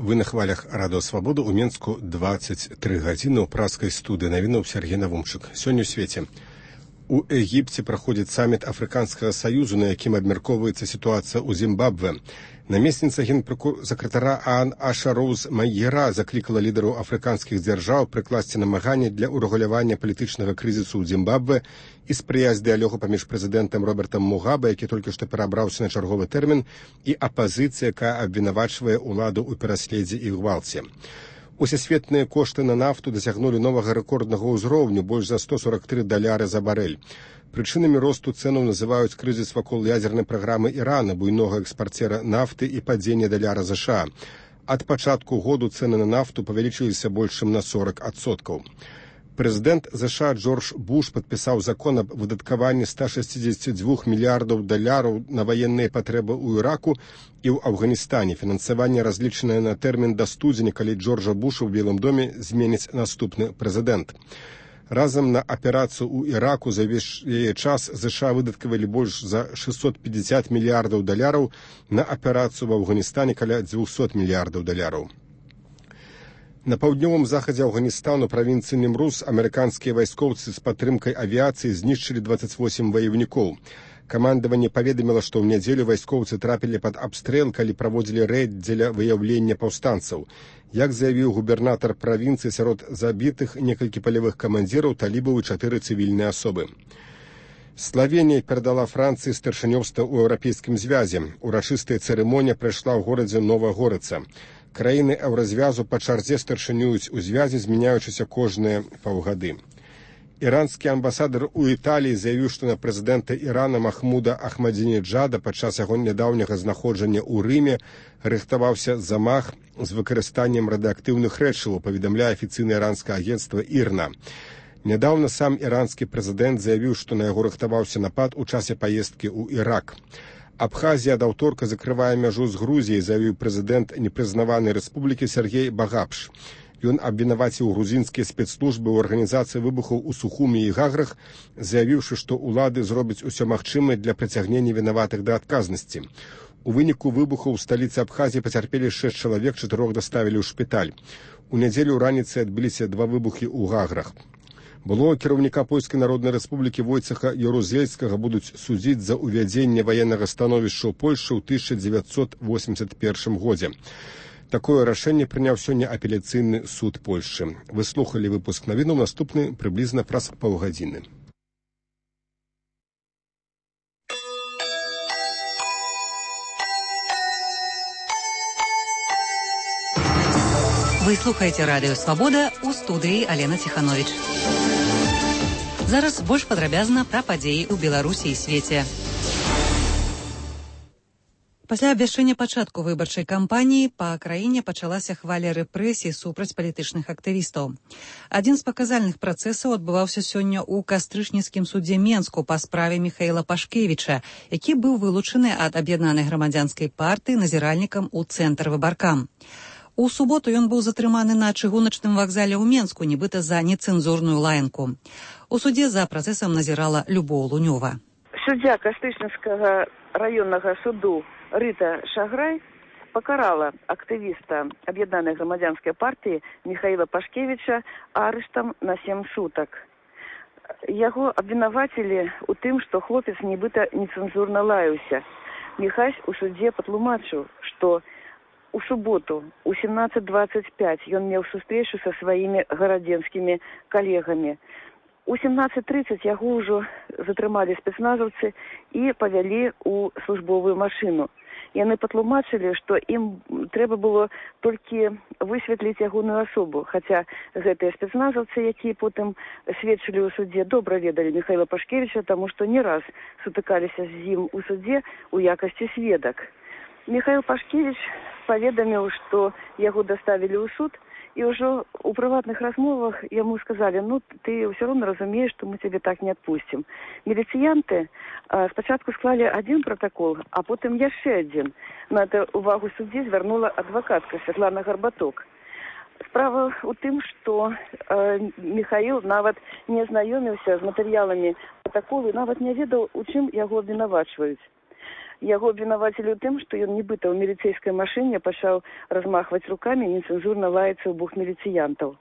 Вы на хвалях Радио Свобода у Менску 23 гадзіны ў праскай студыі навінаў Сергей Навумчык. Сёння ў свеце. У Егіпце праходзіць саміт Афрыканскага саюзу, на якім абмяркоўваецца сітуацыя ў Зімбабве. Намесніца генсакратара АОН Аша Роуз Майера заклікала лідараў афрыканскіх дзяржаў прыкласці намаганні для ўрэгулявання палітычнага крызісу ў Зімбабве і спрыяць дыялогу паміж прэзідэнтам Робертам Мугабе, які толькі што перабраўся на чарговы тэрмін, і апазіцыя, якая абвінавачвае ўладу ў пераследзе і гвалце. Усесветныя кошты на нафту дасягнулі новага рэкорднага ўзроўню, больш за $143 за барэль. Прычынамі росту цэнаў называюць крызіс вакол ядзернай праграмы Ірана, буйнога экспарцера нафты і падзенне даляра США. Ад пачатку году цэны на нафту павялічыліся больш чым на 40%. Прэзідэнт США Джордж Буш падпісаў закон аб выдаткаванні $162 мільярдаў на ваенныя патрэбы ў Іраку і ў Афганістане. Фінансаванне разлічанае на тэрмін да студзеня, калі Джорджа Буша ў Белым доме зменіць наступны прэзідэнт. Разам на аперацыю ў Іраку за ўвесь яе час США выдаткавалі больш за $650 мільярдаў на аперацыю ў Афганістане каля $200 мільярдаў. На паўднёвым захадзе Афганістану, правінцыі Німрус, амерыканскія вайскоўцы з падтрымкай авіяцыі знішчылі 28 ваявнікоў. Камандаванне паведаміла, што ў нядзелю вайскоўцы трапілі пад абстрэл, калі праводзілі рэйд дзеля выяўлення паўстанцаў. Як заявіў губернатар правінцыі, сярод забітых некалькі палявых камандзіраў, талібаў і 4 цывільныя асобы. Славенія перадала Францыі старшынёўства ў Еўрапейскім звязе. Урачыстая цырымонія прайшла ў горадзе Нова-Горыца. Краіны еўразвязу па чарзе старшынююць у звязе, змяняючыся кожныя паўгады. Іранскі амбасадар у Італіі заявіў, што на прэзідэнта Ірана Махмуда Ахмадзінеджада падчас яго нядаўняга знаходжання ў Рыме рыхтаваўся замах з выкарыстаннем радыактыўных рэчываў, паведамляе афіцыйнае іранскае агенцтва ІРНА. Нядаўна сам іранскі прэзідэнт заявіў, што на яго рыхтаваўся напад у часе паездкі ў Ірак. Абхазія ад аўторка закрывае мяжу з Грузіяй, заявіў прэзідэнт непрызнаванай рэспублікі Сергей Багапш. Ён абвінаваціў грузінскія спецслужбы ў арганізацыі выбухаў у Сухумі і Гаграх, заявіўшы, што ўлады зробяць усё магчымае для прыцягнення вінаватых да адказнасці. У выніку выбухаў у сталіцы Абхазіі пацярпелі 6 чалавек, 4 даставілі ў шпіталь. У нядзелю раніцай адбыліся 2 выбухі ў Гаграх. Былога кіраўніка Польскай народнай рэспублікі Войцеха Ярузельскага будуць судзіць за ўвядзенне ваеннага становішча ў Польшы ў 1981 годзе. Такое рашэнне прыняў сёння апеляцыйны суд Польшчы. Вы слухалі выпуск навінаў, наступны прыблізна праз паўгадзіны. Вы слухаеце Радыё Свабода, у студыі Алена Ціхановіч. Зараз больш падрабязна пра падзеі ў Беларусі і свеце. Пасля абвяшчэння пачатку выбарчай кампаніі па краіне пачалася хваля рэпрэсій супраць палітычных актывістаў. Адзін з паказальных працэсаў адбываўся сёння ў кастрычніцкім судзе Менску па справе Міхаіла Пашкевіча, які быў вылучаны ад аб'яднанай грамадзянскай партыі назіральнікам у цэнтр выбаркам. У суботу ён быў затрыманы на чыгуначным вакзале ў Менску, нібыта за нецэнзурную лаянку. У судзе за працэсам назірала Любоў Лунёва. Суддзя Кастрычніцкага раённага суду Рыта Шаграй пакарала актывіста аб'яднанай грамадзянскай партыі Міхаіла Пашкевіча арыштам на 7 сутак. Яго абвінавацілі ў тым, што хлопец нібыта нецэнзурна лаяўся. Міхась у судзе патлумачыў, што у суботу у 17:25 ён меў сустрэчу са сваімі гарадзенскімі калегамі. У 17:30 яго ўжо затрымалі спецназаўцы і павялі ў службовую машыну. Яны патлумачылі, што ім трэба было толькі высветліць ягоную асобу, хаця гэтыя спецназаўцы, якія потым сведчылі ў судзе, добра ведалі Міхаіла Пашкевіча, таму што не раз сутыкаліся з ім у судзе ў якасці сведак. Міхаіл Пашкевіч паведаміў, што яго даставілі ў суд, і ўжо ў прыватных размовах яму сказалі, ты ўсё роўна разумееш, што мы цябе так не адпусцім. Міліцыянты спачатку склалі адзін пратакол, а потым яшчэ адзін. На гэта увагу суддзі звярнула адвакатка Святлана Гарбаток. Справа ў тым, што Міхаіл нават не знаёміўся з матэрыяламі пратаколу, нават не ведаў, у чым яго абвінавачваюць. Яго абвінавацілі ў тым, што ён нібыта ў міліцейскай машыне пачаў размахваць рукамі і нецэнзурна лаяцца ў бок міліцыянтаў.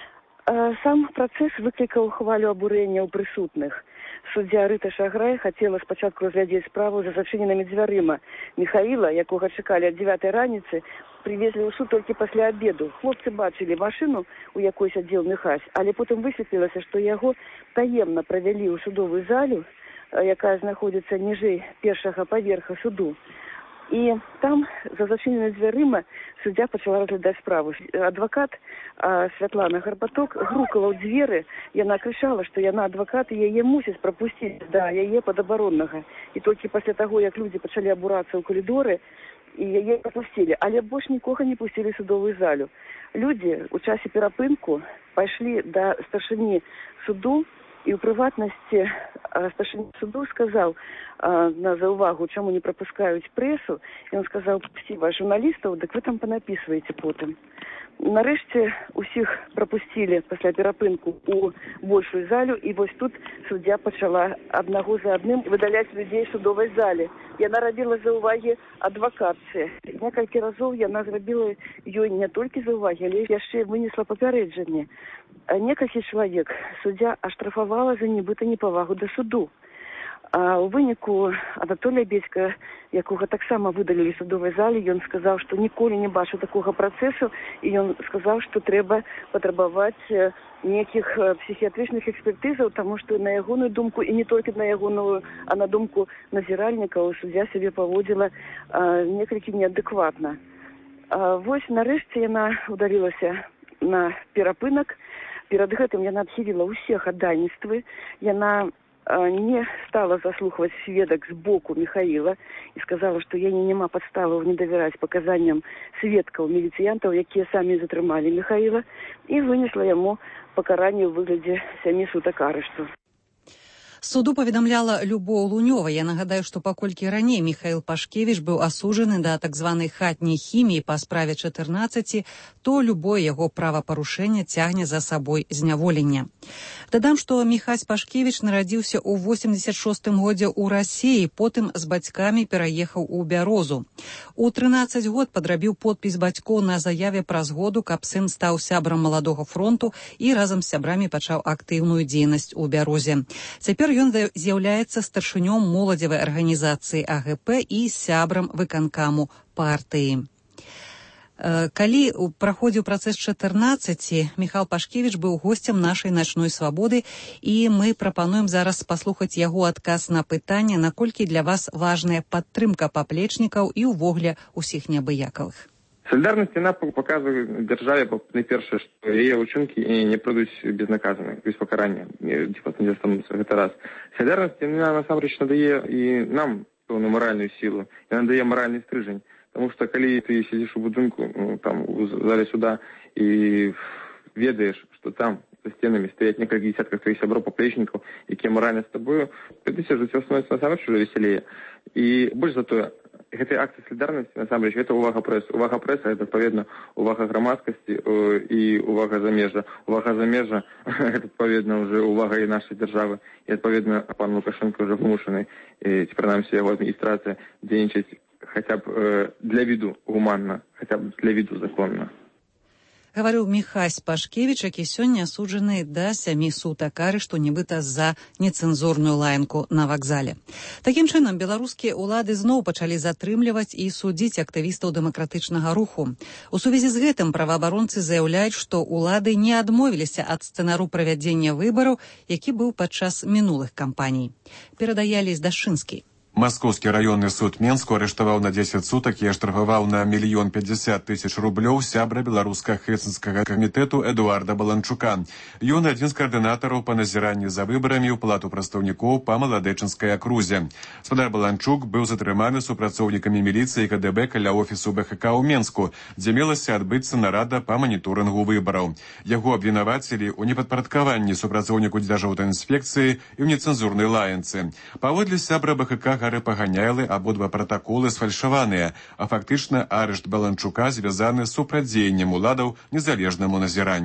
Сам працэс выклікаў хвалю абурэння ў прысутных. Суддзя Рыта Шаграй хацела спачатку разглядзець справу за зачыненымі дзвярыма. Міхаіла, якога чакалі ад 9 раніцы, привезли ў суд толькі пасля абеду. Хлопцы бачылі машыну, у якой сядзеў Міхась, але потым высветлілася, што яго таемна правялі ў судовую залю, якая знаходзіцца ніжэй першага паверха суду. І там, за зачыненымі дзвярыма, суддзя пачала разглядаць справу. Адвакат Святлана Гарбаток грукала ў дзверы, яна крычала, што яна адвакат і яе мусіць прапусціць да яе падабароннага. І толькі пасля таго, як людзі пачалі абурацца ў калідоры, і яе прапусцілі, але больш нікога не пусцілі ў судовую залю. Людзі ў часе перапынку пайшлі да старшыні суду, і ў прыватнасці старшыня суду сказаў на заўвагу, чаму не прапускаюць прэсу, і ён сказаў: «Пусціва журналістаў, дык вы там панапісваеце потым». Нарэшце усіх прапусцілі пасля перапынку ў большую залю, і вось тут суддзя пачала аднаго за адным выдаляць людзей судовай зале. Яна рабіла заўвагі адвакатцы. Некалькі разоў яна зрабіла ёй не толькі заўвагі, але яшчэ вынесла папярэджанне. Некалькі чалавек суддзя аштрафавала за нібыта непавагу да суду. У выніку Анатолія Бедзька, якога таксама выдалілі судовай зале, ён сказаў, што ніколі не бачыў такога працэсу, і ён сказаў, што трэба патрабаваць нейкіх псіхіятрычных экспертызаў, таму што на ягоную думку, і не толькі на ягоную, а на думку назіральнікаў, суддзя сябе паводзіла некалькі неадэкватна. Вось нарэшце яна удалілася на перапынак. Перад гэтым яна адхіліла ўсе хадайніцтвы, яна не стала заслухваць сведак з боку Міхаіла і сказала, што яе няма падставаў не давяраць паказанням сведкаў міліцыянтаў, якія самі затрымалі Міхаіла, і вынесла яму пакаранне ў выглядзе 7 сутак арышту. Суду паведамляла Любоў Лунёва. Я нагадаю, што паколькі раней Міхаіл Пашкевіч быў асуджаны да так званай хатняй хіміі па справе 14, то любое яго правапарушэнне цягне за сабой зняволенне. Дадам, што Міхась Пашкевіч нарадзіўся ў 86-м годзе ў Расіі, потым з бацькамі пераехаў у Бярозу. У 13 год падрабіў подпіс бацькоў на заяве пра згоду, каб сын стаў сябрам маладога фронту і разам з сябрамі пачаў актыўную дзейнасць у Бярозе. Цяпер ён з'яўляецца старшынём моладзевай арганізацыі АГП і сябрам выканкаму партыі. Калі праходзіў працэс 14, Міхал Пашкевіч быў госцем нашай начной свабоды, і мы прапануем зараз паслухаць яго адказ на пытанне, наколькі для вас важная падтрымка паплечнікаў і ўвогуле усіх неабыякавых. Солідарнасць яна паказвае дзяржаве, найпершае, што яе ўчынкі не пройдуць безнаказана, без пакарання. Гэта раз. Солідарнасць яна насамрэч надае і нам пэўную маральную сілу, яна надае маральны стрыжань. Таму што калі ты сидзіш у будынку, там у зале суда, і ведаеш, што там за сценамі стаяць некалькі дзесяткаў твоіх сяброў паплечнікаў, якія маральна з табою, тады жыццё становіцца насамрэч ужо весялее. І больш за тое, гэтыя акцыі салідарнасці, насамрэч, гэта ўвага прэсы. Увага прэсы, гэта, адпаведна, увага грамадскасці і увага замежжа. Увага замежжа, гэта, адпаведна, ўжо увага і нашай дзяржавы. І, адпаведна, пан Лукашенко ўжо вымушаны, ці, прынамсі, яго адміністрацыя дзейнічаць хотя б для виду гуманна, хотя б для виду законна. Гаварыў Міхась Пашкевіч, які сёння асуджаны да 7 сутак арышту, нібыта за нецэнзурную лаянку на вакзале. Такім чынам, беларускія ўлады зноў пачалі затрымліваць і судзіць актывістаў дэмакратычнага руху. У сувязі з гэтым праваабаронцы заяўляюць, што ўлады не адмовіліся ад сцэнару правядзення выбараў, які быў падчас мінулых кампаній. Перадае Алесь Дашынскі. Маскоўскі раённы суд Менску арыштаваў на 10 сутак і аштрафаваў на 1 050 000 рублёў сябра беларуска-хэсцкага камітэту Эдуарда Баланчука. Ён адзін з каардынатараў па назіранні за выбарамі ў палату прадстаўнікоў па Маладэчынскай акрузе. Спадар Баланчук быў затрыманы супрацоўнікамі міліцыі КДБ каля офісу БХК ў Менску, дзе мелася адбыцца нарада па маніторынгу выбараў. Яго абвінавацілі ў непадпарадкаванні супрацоўніку дзяржаўтаінспекцыі і ў нецэнзурнай лаянцы. Паводле сябра БХК Гары Паганялы абодва пратаколы сфальшаваныя, а фактычна арышт Баланчука звязаны з супрацьдзеяннем уладаў незалежнаму назіранню.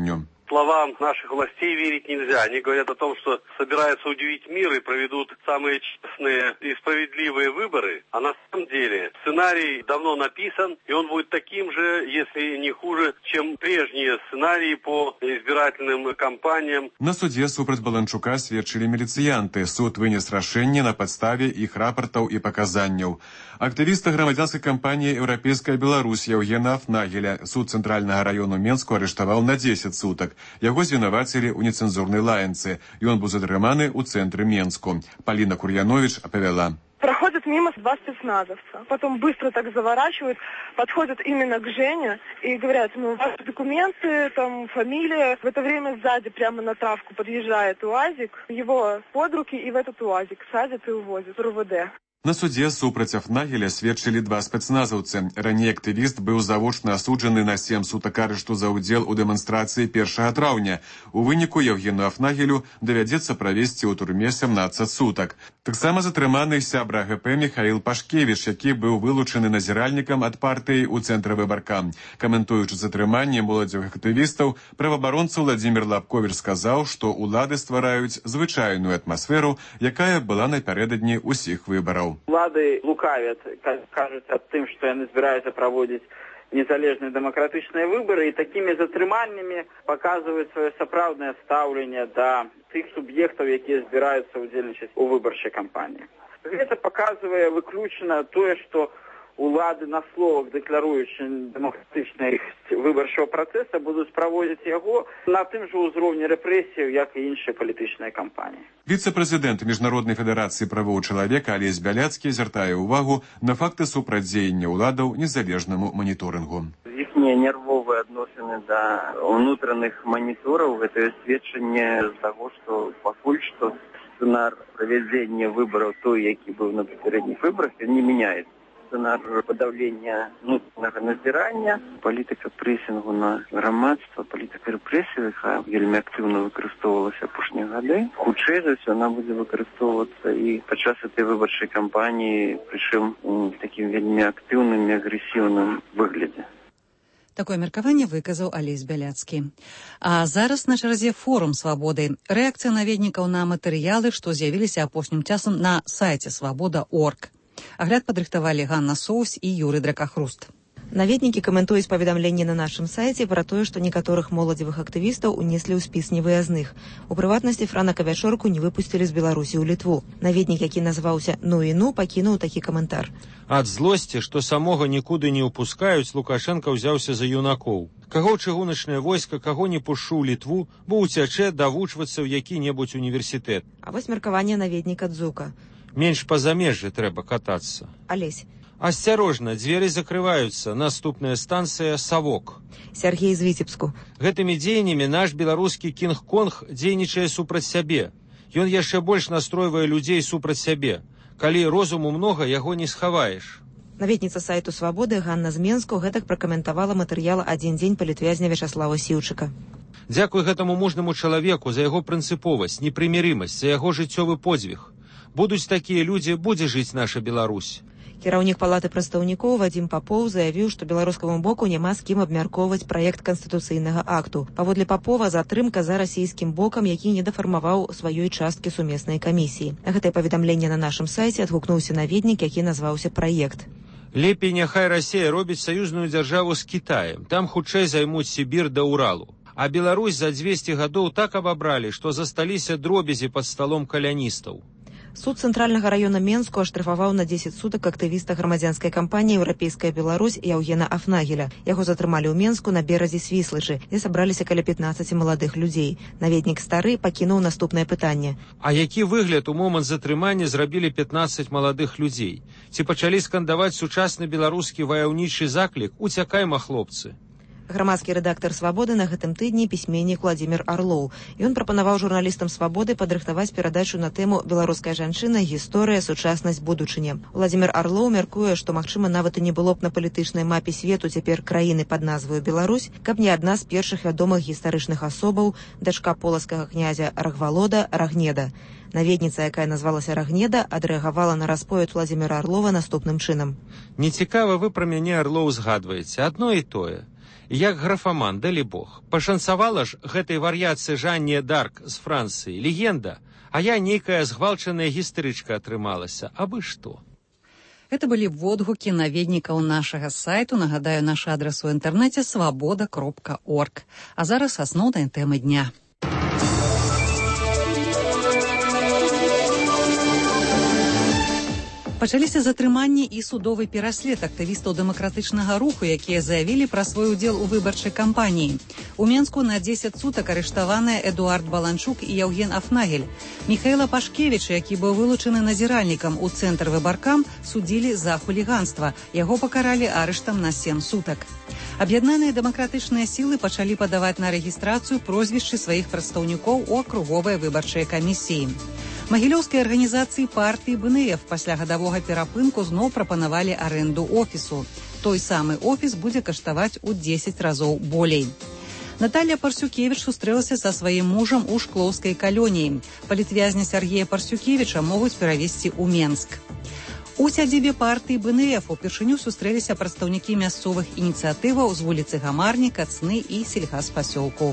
словам наших властей верить нельзя. Они говорят о том, что собираются удивить мир и проведут самые честные и справедливые выборы. А на самом деле сценарий давно написан, и он будет таким же, если не хуже, чем прежние сценарии по избирательным кампаниям. На суде супраць Баланчука сведчылі міліцыянты. Суд вынес рашэнне на падставе іх рапартаў і паказанняў. Актывіста грамадзянскай кампаніі «Еўрапейская Беларусь» Яўгена Афнагеля суд цэнтральнага раёну Менску арыштаваў на 10 сутак. Яго звінавацілі ў нецэнзурнай лаянцы. Ён быў затрыманы ў цэнтры Менску. Полина Курьянович апавяла. Проходят мимо два спецназовца, потом быстро так заворачивают, подходят именно к Жене и говорят, ваши документы, там, фамилия. В это время сзади прямо на травку подъезжает УАЗик, его под руки и в этот УАЗик садят и увозят в РУВД. На суде супраць Афнагеля сведчылі два спецназаўцы. Раней актывіст быў завочна асуджаны на 7 сутак арышту за ўдзел у дэманстрацыі 1 траўня. У выніку Яўгену Афнагелю давядзецца правесці ў турме 17 сутак. Таксама затрыманы сябра ГП Михаил Пашкевіч, які быў вылучаны назіральнікам ад партыі ў цэнтры выбарка. Каментуючы затрыманне моладзевых актывістаў, праваабаронца Владзімір Лапковіч сказаў, што ўлады ствараюць звычайную атмасферу, якая была напярэдадні ўсіх выбараў. Улады лукавят, кажуть о тым, что яны збираюцца праводзіць незалежныя дэмакратычныя выборы, и такими затрыманнями показывают свое сапраўднае стаўленне да тых суб'ектаў, якія збіраюцца ўдзельнічаць у выбарчай кампаніі. Гэта показывае выключна тое, што улады на словах, дэкларуючы дэмакратычнасць выбарчага працэса, будуць праводзіць яго на тым жа ўзроўні рэпрэсіяў, як і іншыя палітычныя кампаніі. Віцэ-прэзідэнт Міжнароднай федэрацыі правоў чалавека Алесь Бяляцкі звяртае ўвагу на факты супрацьдзеяння ўладаў незалежнаму маніторынгу. Іхнія нервовыя адносіны да ўнутраных манітораў — гэта сведчанне з таго, што пакуль што сцэнар правядзення выбараў той, які быў на папярэдніх выбарах, не мяняецца. Сцэнар падаўлення внутреннага назірання, палітыка прэсінгу на грамадства, палітыка рэпрэсіі, якая вельмі актыўна выкарыстоўвалася апошнія гады. Хутчэй за ўсё яна будзе выкарыстоўвацца і падчас этой выбарчай кампаніі, прычым у такім вельмі актыўным і агрэсіўным выглядзе. Такое меркаванне выказаў Алесь Бяляцкі. А зараз на чарзе форум «Свабоды». Рэакцыя наведнікаў на матэрыялы, што з'явіліся апошнім часам на сайце «Свабода.орг». Агляд падрыхтавалі Ганна Соус і Юрый Дракахруст. Наведнікі каментуюць паведамленні на нашым сайце пра тое, што некаторых моладзевых актывістаў унеслі ў спіс невыязных. У прыватнасці Франака Вячорку не выпусцілі з Беларусі ў Літву. Наведнік, які назваўся «Ну і ну», пакінуў такі каментар. Ад злосці, што самога нікуды не ўпускаюць, Лукашенка ўзяўся за юнакоў. Каго чыгуначнае войска, каго не пушу ў Літву, бо ўцячэ давучвацца ў які-небудзь універсітэт. А вось меркаванне наведніка Дзука. Менш па замежжы трэба катацца. Алесь. Асцярожна, дзверы закрываюцца. Наступная станцыя «Савок». Сергей з Віцебску. Гэтымі дзеяннямі наш беларускі Кінг-Конг дзейнічае супраць сябе. Ён яшчэ больш настройвае людзей супраць сябе. Калі розуму многа, яго не схаваеш. Наведніца сайту «Свабоды» Ганна з Менску гэтак пракаментавала матэрыял «Адзін дзень палітвязня» Вячаслава Сіўчыка. Дзякуй гэтаму мужнаму чалавеку за яго прынцыповасць, непрымірымасць, за яго жыццёвы подзвіг. Будуць такія людзі, будзе жыць наша Беларусь. Кіраўнік палаты прадстаўнікоў Вадзім Папоў заявіў, што беларускаму боку няма з кім абмяркоўваць праект канстытуцыйнага акту. Паводле Папова, затрымка за расійскім бокам, які не дафармаваў сваёй часткі сумеснай камісіі. На гэтае паведамленне на нашым сайце адгукнуўся наведнік, які назваўся «Праект». Лепей няхай Расія робіць саюзную дзяржаву з Кітаем. Там хутчэй займуць Сібір да Уралу. А Беларусь за 200 гадоў так абабралі, што засталіся дробязі пад сталом каляністаў. Суд цэнтральнага раёна Менску аштрафаваў на 10 сутак актывіста грамадзянскай кампаніі «Еўрапейская Беларусь» Яўгена Афнагеля. Яго затрымалі ў Менску на беразе Свіслачы, дзе сабраліся каля 15 маладых людзей. Наведнік стары пакінуў наступнае пытанне. А які выгляд у момант затрымання зрабілі 15 маладых людзей? Ці пачалі скандаваць сучасны беларускі ваяўнічы заклік «Уцякайма, хлопцы». Грамадскі рэдактар «Свабоды» на гэтым тыдні пісьменнік Владзімір Арлоў. Ён прапанаваў журналістам «Свабоды» падрыхтаваць перадачу на тэму «Беларуская жанчына. Гісторыя, сучаснасць, будучыня». Владзімір Арлоў мяркуе, што, магчыма, нават і не было б на палітычнай мапе свету цяпер краіны пад назваю Беларусь, каб не адна з першых вядомых гістарычных асобаў, дачка полацкага князя Рагвалода Рагнеда. Наведніца, якая назвалася Рагнеда, адрэагавала на расповед Владзіміра Арлова наступным чынам. Нецікава вы пра мяне, Арлоў, згадваеце. Адно і тое. Як графаман, далі Бог. Пашанцавала ж гэтай вар'яццы Жанне Дарк з Францыі, легенда, а я нейкая згвалчаная гістэрычка атрымалася. Абы што. Это былі водгукі наведнікаў нашага сайту. Нагадаю, наш адрес у інтэрнэце свабода.орг. А зараз асноўныя тэмы дня. Пачаліся затрыманні і судовы пераслед актывістаў дэмакратычнага руху, якія заявілі пра свой удзел у выбарчай кампаніі. У Менску на 10 сутак арыштаваныя Эдуард Баланчук і Яўген Афнагель. Міхаіла Пашкевіча, які быў вылучаны назіральнікам у цэнтр выбаркам, судзілі за хуліганства. Яго пакаралі арыштам на 7 сутак. Аб'яднаныя дэмакратычныя сілы пачалі падаваць на рэгістрацыю прозвішчы сваіх прадстаўнікоў у акруговыя выбарчыя камісіі. Магілёўскай арганізацыі партыі БНФ пасля гадавога перапынку зноў прапанавалі арэнду офісу. Той самы офіс будзе каштаваць у 10 разоў болей. Наталья Парсюкевіч сустрэлася са сваім мужам у Шклоўскай калоніі. Палітвязня Сергея Парсюкевіча могуць перавезці ў Менск. У сядзібе партыі БНФ упершыню сустрэліся прадстаўнікі мясцовых ініцыятываў з вуліцы Гамарні, Кацны і сельгаспасёлку.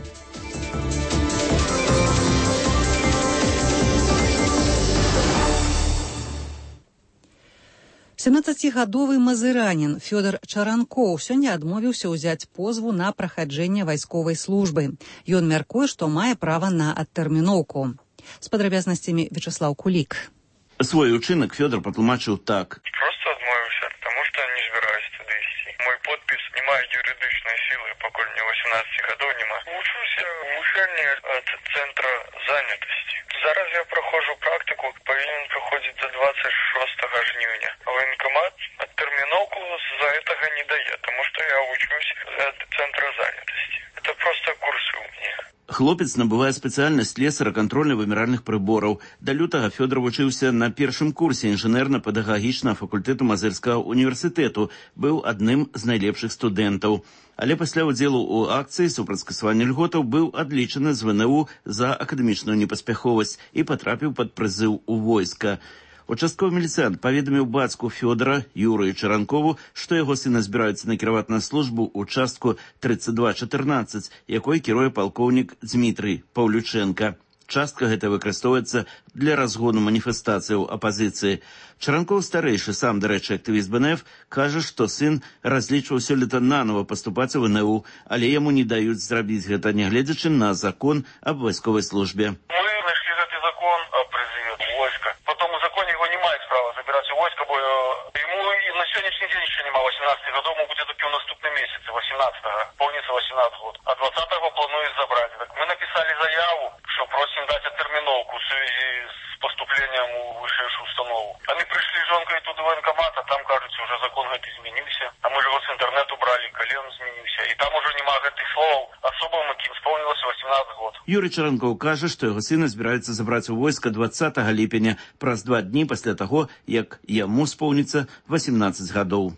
17-гадовы мазыранін Фёдор Чаранкоў сёння адмовіўся ўзяць позву на прахаджэнне вайсковай службы. Ён мяркуе, што мае права на адтэрміноўку. З падрабязнасцямі Вячеслав Кулік. Свой учынак Фёдор патлумачыў так. Просто адмовіўся, таму што не збіраюсь туды ісці. Мой подпіс не мае юрыдычнай сілы, пакуль мне 18 гадоў няма. Вучуся ў вучэльні ад цэнтра занятасці. Зараз я праходжу практыку, павінен праходзіць до 26 жніўня. Военкомат адтэрміноўку з-за гэтага не дае, таму што я вучусь ад цэнтра занятасці. Это просто курсы у мяне. Хлопец набывае спецыяльнасць слесара кантрольна-вымяральных прыбораў. Да лютага Фёдор вучыўся на першым курсе інжынерна-педагагічнага факультэту Мазырскага універсітэту, быў адным з найлепшых студэнтаў. Але пасля ўдзелу ў акцыі супраць скасавання льготаў быў адлічаны з ВНУ за акадэмічную непаспяховасць і патрапіў пад прызыў у войска. Участковы міліцыянт паведаміў бацьку Фёдора, Юрыю Чаранкову, што яго сына збіраюцца накіраваць на службу ў частку 3214, якой кіруе палкоўнік Дмітрый Паўлючэнка. Частка гэта выкарыстоўваецца для разгону маніфестацыяў апазіцыі. Чаранкоў старэйшы, сам, дарэчы, актывіст БНФ, кажа, што сын разлічваў сёлета нанова паступаць у ВНУ, але яму не даюць зрабіць гэта, нягледзячы на закон аб вайсковай службе. Войска, бо ему на сегодняшний день еще нема 18 годов, ему будет только в наступном месяце, 18-го, полнится 18 год. А 20-го планует забрать. Так мы написали заяву, что просим дать оттерминовку в связи с поступлением в высшую установу. Они пришли с жонкой туда в военкомат, а там, кажется, уже закон изменился. А мы же его с интернета убрали, колен изменился. И там уже нема этих слов. Особым яким исполнилось 18 год. Юрий Чаранкоў кажа, што яго сына збіраюцца забраць у войска 20 ліпеня, праз 2 дні пасля таго, як яму споўніцца 18 гадоў.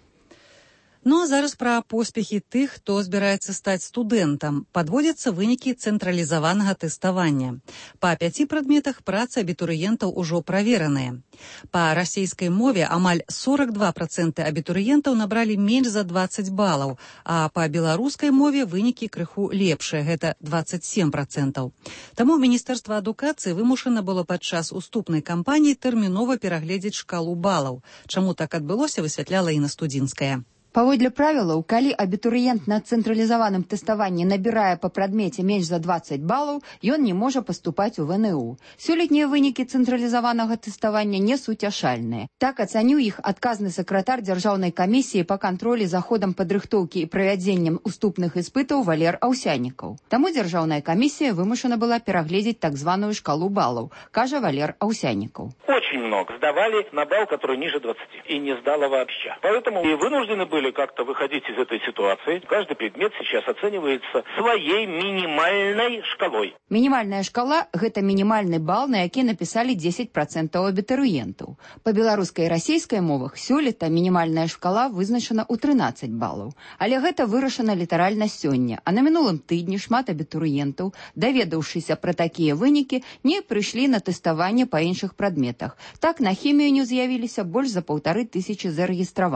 Ну а зараз пра поспехі тых, хто збіраецца стаць студэнтам. Падводзяцца вынікі цэнтралізаванага тэставання. Па 5 прадметах працы абітурыентаў ужо правераныя. Па расійскай мове амаль 42% абітурыентаў набралі менш за 20 балаў, а па беларускай мове вынікі крыху лепшыя, гэта 27%. Таму Міністэрства адукацыі вымушана было падчас уступнай кампаніі тэрмінова перагледзець шкалу балаў. Чаму так адбылося, высвятляла Інна Студзінская. Паводле правілаў, калі абітурыент на цэнтралізаваным тэставанні набірае па прадмеце менш за 20 балаў, ён не можа паступаць у ВНУ. Сёлетнія вынікі цэнтралізаванага тэставання не суцяшальныя. Так ацаніў іх адказны сакратар Дзяржаўнай камісіі па кантролі за ходам падрыхтоўкі і правядзеннем уступных іспытаў Валер Аўсянікаў. Таму Дзяржаўная камісія вымушана была перагледзець так званую шкалу балаў, кажа Валер Аўсянікаў. Очень много сдавали на балл, который ниже 20, и не сдало вообще. Поэтому и вынуждены были как-то выходить из этой ситуации. Каждый предмет сейчас оценивается своей минимальной шкалой. Минимальная шкала – гэта минимальный балл, на які написали 10% абітурыентаў. По беларускай і расійскай мовах сёлета минимальная шкала вызначана ў 13 балаў. Але гэта вырашана літаральна сёння. А на мінулым тыдні шмат абітурыентаў, даведаўшыся пра такія вынікі, не прыйшлі на тэставанне па іншых прадметах. Так, на хімію не з'явіліся больш за 1500 зарэгістраваных.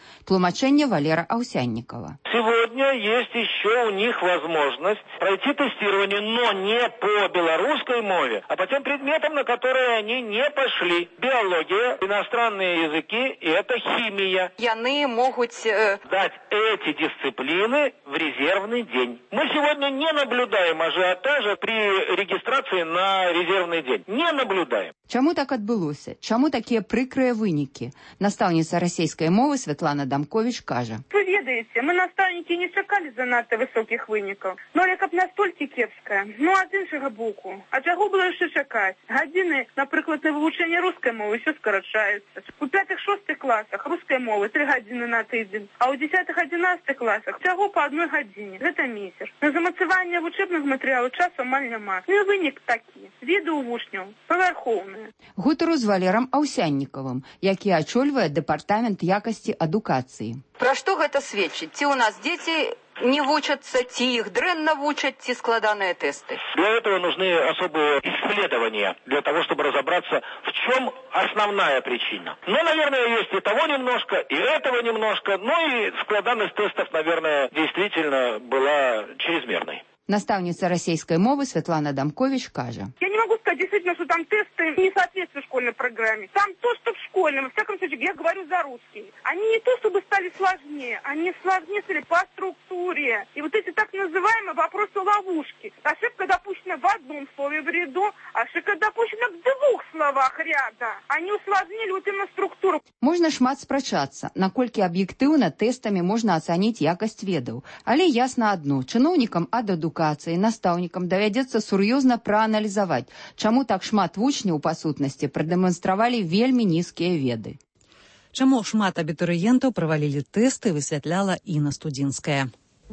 Тлумачэнне Валера Аўсяннікава. Сегодня есть еще у них возможность пройти тестирование, но не по белорусской мове, а по тем предметам, на которые они не пошли. Биология, иностранные языки и это химия. Яны могут дать эти дисциплины в резервный день. Мы сегодня не наблюдаем ажиотажа при регистрации на резервный день. Не наблюдаем. Чаму так адбылося? Чаму такія прыкрыя вынікі? Настаўніца расійскай мовы Святлана Дамкович кажа. Вы ведаете, мы настаўнікі не чакалі занадта высокіх вынікаў. Но як б настолькі кепская. Ну, ад іншага боку. А чаго было яшчэ чакаць? Гадзіны, напрыклад, на вывучэнне рускай мовы ўсё скарачаюцца. У 5-6 класах рускай мовы 3 гадзіны на тыдзень, а ў 10-11 класах чаго па 1 гадзіне. Гэта месяц. На замацаванне вучэбных матэрыялаў часу амаль няма. Ну і вынік такі. Веды ў вучняў павярхоўныя. Гутару з Валерам Аўсяннікавым, які ачольвае дэпартамент якасці адукацыі. Пра што гэта сведчыць? Ці ў нас дзеці не вучатся, ці их дрэнна вучат, ці складанные тесты? Для этого нужны особые исследования, для того, чтобы разобраться, в чем основная причина. Ну, наверное, есть и того немножко, и этого немножко, ну и складанность тестов, наверное, действительно была чрезмерной. Настаўніца расійскай мовы Святлана Дамкович кажа. Я не могу сказать действительно, что там тесты не соответствуют школьной программе. Там то, что в школьном, во всяком случае, я говорю за русский. Они не то, чтобы стали сложнее, они сложнее стали по структуре. И вот эти так называемые вопросы-ловушки. Ошибка допущена в одном слове в ряду, ошибка допущена в 2 словах ряда. Они усложнили вот именно структуру. Можна шмат спрачацца, наколькі аб'ектыўна тэстамі можна ацаніць якасць ведаў. Але ясна адно, чыноўнікам ад адукацыі, настаўнікам давядзецца сур'ёзна прааналізаваць, чаму так шмат вучняў па сутнасці прадэманстравалі вельмі нізкія веды. Чаму шмат абітурыентаў правалілі тэсты, высвятляла Інна Студзінская.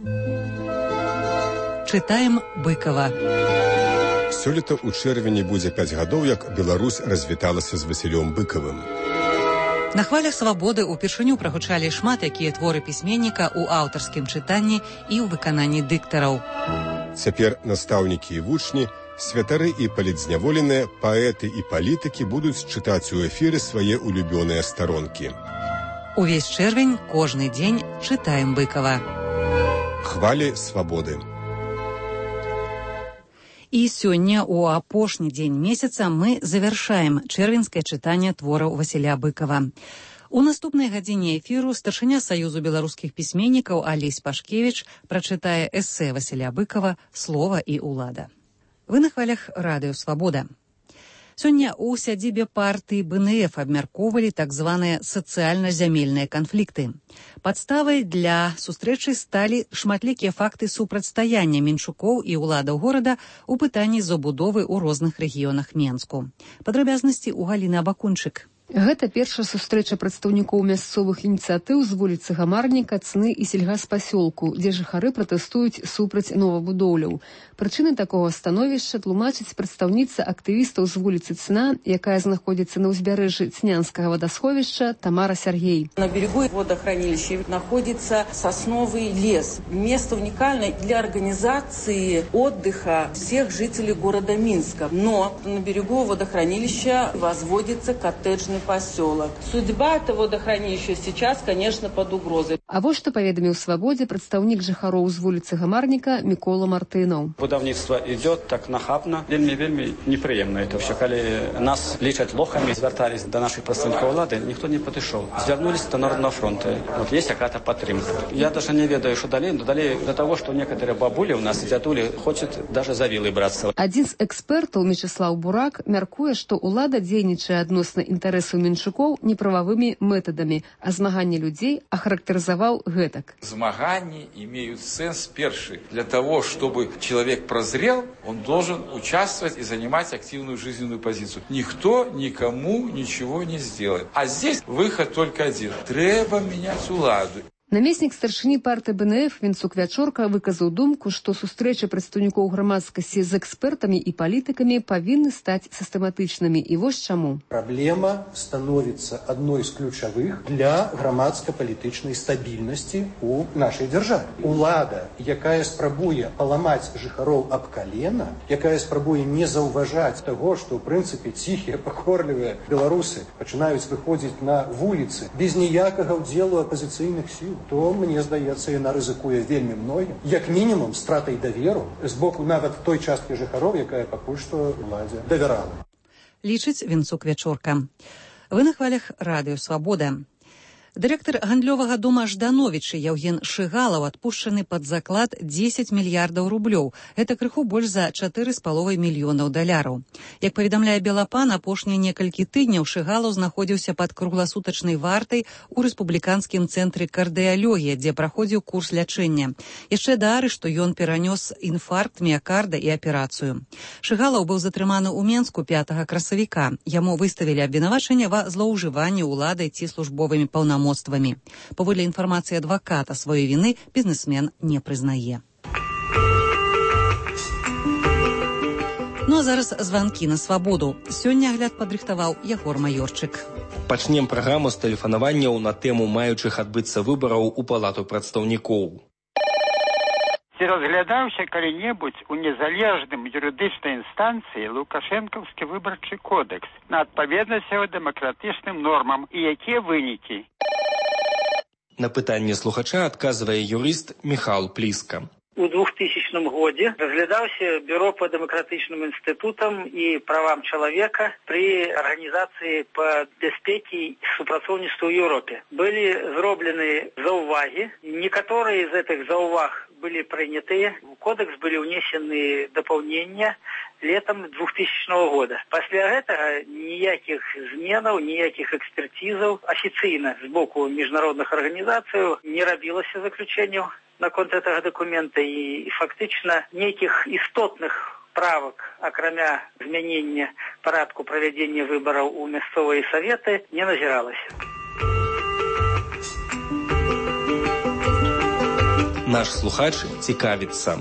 Чытаем Быкова. Сёлета ў чэрвені будзе 5 гадоў, як Беларусь развіталася з Васілём Быкавым. На хвалях свабоды ўпершыню прагучалі шмат якія творы пісьменніка ў аўтарскім чытанні і ў выкананні дыктараў. Цяпер настаўнікі і вучні, святары і палітзняволеныя, паэты і палітыкі будуць чытаць у эфіры свае улюбёныя старонкі. Увесь чэрвень, кожны дзень чытаем Быкава. Хвалі свабоды. І сёння, у апошні дзень месяца, мы завяршаем чэрвеньскае чытанне твораў Васіля Быкава. У наступнай гадзіне эфіру старшыня Саюзу беларускіх пісьменнікаў Алесь Пашкевіч прачытае эсэ Васіля Быкава «Слова і ўлада». Вы на хвалях радыё «Свабода». Сёння ў сядзібе партыі БНФ абмяркоўвалі так званыя сацыяльна-зямельныя канфлікты. Падставай для сустрэчы сталі шматлікія факты супрацьстаяння менчукоў і ўладаў горада ў пытанні забудовы ў розных рэгіёнах Менску. Падрабязнасці ў Галіны Абакунчык. Гэта першая сустрэча прадстаўнікоў мясцовых ініцыятыў з вуліцы Гамарніка, Цны і сельгаспасёлку, дзе жыхары пратэстуюць супраць новабудоўляў. Прычыны такога становішча тлумачыць прадстаўніца актывістаў з вуліцы Цна, якая знаходзіцца на ўзбярэжжы Цнянскага водосховища, Тамара Сергей. На берегу водохранилища находится сосновый лес. Место уникальное для организации отдыха всех жителей города Минска. Но на берегу водохранилища возводится коттеджный поселок. Судьба этого водохранилища сейчас, конечно, под угрозой. А вот что поведомил «Свободе» представник жыхароў з вуліцы Гамарніка Мікола Мартынаў. Будаўніцтва идет так нахабно. Вельмі неприемно это все. Калі нас лічаць лохами, звертались до наших представников улады, никто не подошел. Звернулись до Народного фронта. Вот есть какая-то подтримка. Я даже не ведаю, что далее, но далее до того, что некоторые бабули у нас, дядули, хочет даже за вилы браться. Один з экспертаў, Мечислав Бурак, мяркуе, што ўлада дзейнічае адносна інтарэсаў менчукоў неправавымі методамі, а змаганне людзей охарактарызаваў гэтак. Змаганні имеют сенс перший. Для того, чтобы человек прозрел, он должен участвовать и занимать активную жизненную позицию. Никто никому ничего не сделает. А здесь выход только один. Треба менять уладу. Намеснік старшыні партыі БНФ Вінцук Вячорка выказаў думку, што сустрэчы прадстаўнікоў грамадскасці з экспертамі і палітыкамі павінны стаць сістэматычнымі. І вось чаму. Праблема становіцца адной з ключавых для грамадска-палітычнай стабільнасці ў нашай дзяржаве. Улада, якая спрабуе паламаць жыхароў аб калена, якая спрабуе не заўважаць таго, што ў прынцыпе ціхія, пакорлівыя беларусы пачынаюць выходзіць на вуліцы без ніякага ўдзелу апазіцыйных сіл, то, мне здаецца, яна рызыкуе вельмі многім, як мінімум стратай даверу з боку нават той часткі жыхароў, якая пакуль што ўладзе давярала. Лічыць Вінцук Вячорка. Вы на хвалях радыё «Свабода». Дырэктар гандлёвага дома Ждановічы Яўген Шыгалаў адпушчаны пад заклад 10 мільярдаў рублёў. Гэта крыху больш за 4,5 мільёнаў даляраў. Як паведамляе Белапан, апошнія некалькі тыдняў Шыгалаў знаходзіўся пад кругласутачнай вартай у рэспубліканскім цэнтры кардыялогіі, дзе праходзіў курс лячэння. Яшчэ да арышту ён перанёс інфаркт міякарда і аперацыю. Шыгалаў быў затрыманы ў Менску 5 красавіка. Яму выставілі абвінавачанне ва злоўжыванні ўладай ці службовымі паўнамоцтвамі. Паводле інфармацыі адваката, сваёй віны бізнесмен не прызнае. Ну а зараз званкі на свабоду. Сёння агляд падрыхтаваў Ягор Маёрчык. Пачнем праграму з тэлефанаванняў на тэму маючых адбыцца выбараў у палату прадстаўнікоў. Ці разглядаўся калі-небудзь у незалежным юрыдычнай інстанцыі лукашэнкаўскі выбарчы кодэкс на адпаведнасць яго дэмакратычным нормам і якія вынікі? На пытанне слухача адказвае юрыст Міхал Пліска. У 2000 годзе разглядаўся бюро па дэмакратычным інстытутам і правам чалавека пры арганізацыі па бяспекі і супрацоўніцтву ў Еўропе. Былі зроблены заўвагі, некаторыя з гэтых заўваг былі прынятыя, у кодэкс былі ўнесены дапаўнення летом 2000 года. Пасля гэтага ніякіх зменаў, ніякіх экспертизаў афіцыйна з боку міжнародных арганізацый не рабілася заключэнняў наконт гэтага дакумента, і фактычна нейкіх істотных правак, акрамя змянення парадку правядзення выбараў у мясцовыя саветы, не назіралася. Наш слухач цікавіцца.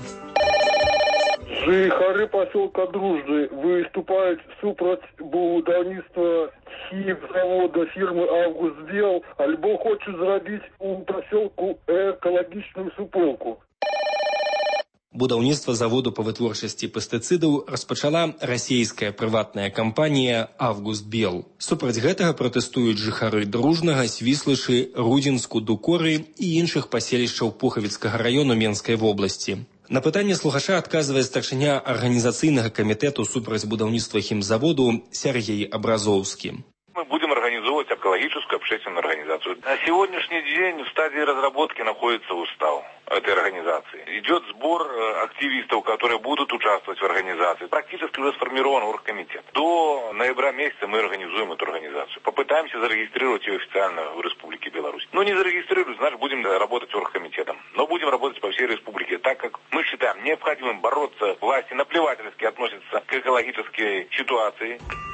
Жыхары пасёлка Дружны выступаюць супраць будаўніцтва хімзавода фірмы «Августбел», альбо хочуць зрабіць у пасёлку экалагічную суполку. Будаўніцтва заводу па вытворчасці пестыцыдаў распачала расійская прыватная кампанія «Августбел». Супраць гэтага пратэстуюць жыхары Дружнага, Свіслышы, Рудзінску, Дукоры і іншых паселішчаў Пухавіцкага раёну Менскай вобласці. На пытанне слухача адказвае старшыня арганізацыйнага камітэту супраць будаўніцтва хімзаводу Сергей Абразоўскі. Мы будем организовывать экологическую общественную организацию. На сегодняшний день в стадии разработки находится устав этой организации. Идет сбор активистов, которые будут участвовать в организации. Практически уже сформирован оргкомитет. До ноября месяца мы организуем эту организацию. Попытаемся зарегистрировать ее официально в Республике Беларусь. Но не зарегистрируем, значит будем работать оргкомитетом. Но будем работать по всей республике, так как мы считаем необходимым бороться. Власти наплевательски относятся к экологической ситуации.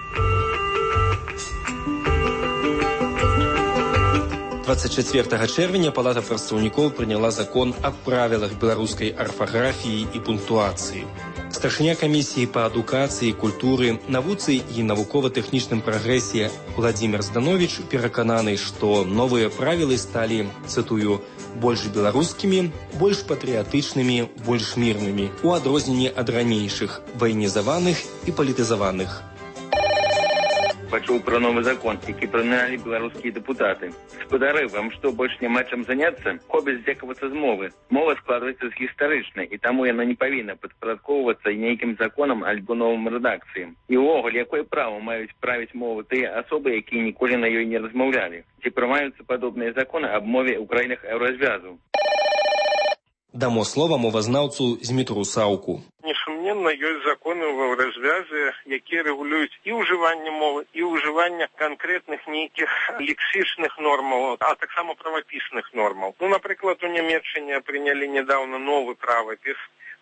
24 чэрвеня Палата прадстаўнікоў прыняла закон аб правілах беларускай арфаграфіі і пунктуацыі. Старшыня камісіі па адукацыі, культуры, навуцы і навукова-тэхнічным прагрэсе Владзімір Здановіч перакананы, што новыя правілы сталі, цытую, больш беларускімі, больш патрыятычнымі, больш мірнымі, у адрозненні ад ранейшых, ваенізаваных і палітызаваных. Пачуў пра новы закон, які прынялі беларускія дэпутаты. Спадары, вам што, больш няма чым заняцца? Хобі здзекавацца з мовы. Мова складваецца з гістарычнай, і таму яна не павінна падпарадкоўвацца нейкім законам альбо новым рэдакцыям. І ўвогуле, якое права маюць правіць мову тыя асобы, якія ніколі на ёй не размаўлялі? Ці прымаюцца падобныя законы аб мове ў краінах еўразвязу? Дамо слова мовазнаўцу Змітру Саўку. Несумненна, ёсць законы ў развязе, якія рэгулююць і ўжыванне мовы, і ўжыванне канкрэтных нейкіх лексічных нормаў, а таксама правапісных нормаў. Ну, напрыклад, у Нямецчыне прынялі нядаўна новы правапіс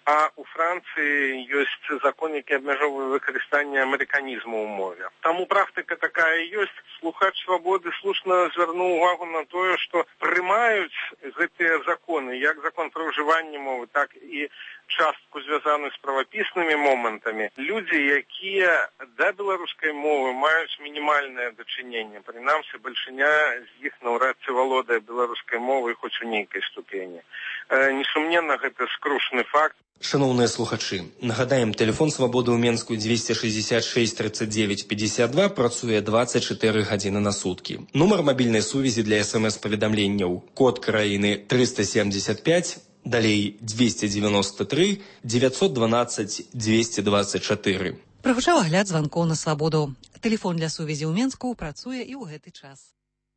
а у Францыі ёсць закон, які абмяжоўвае выкарыстанне амерыканізму ў мове. Таму практыка такая ёсць. Слухач «Свабоды» слушна звярнуў увагу на тое, што прымаюць гэтыя законы, як закон пра ўжыванне мовы, так і частку, звязаную з правапіснымі момантамі, людзі, якія да беларускай мовы маюць мінімальнае дачыненне. Прынамсі, бальшыня з іх наўрад ці валодае беларускай мовай хоць у нейкай ступені. Несумненна, гэта скрушны факт. Шановныя слухачы, нагадаем, телефон «Свабоды» ў Менску 266 39 52 працуе 24 гадзіны на суткі. Нумар мабільнай сувязі для СМС-паведамленняў код краіны 375, далей 293 912 224. Прагучаў агляд званкоў на «Свабоду». Тэлефон для сувязі ў Менску працуе і ў гэты час.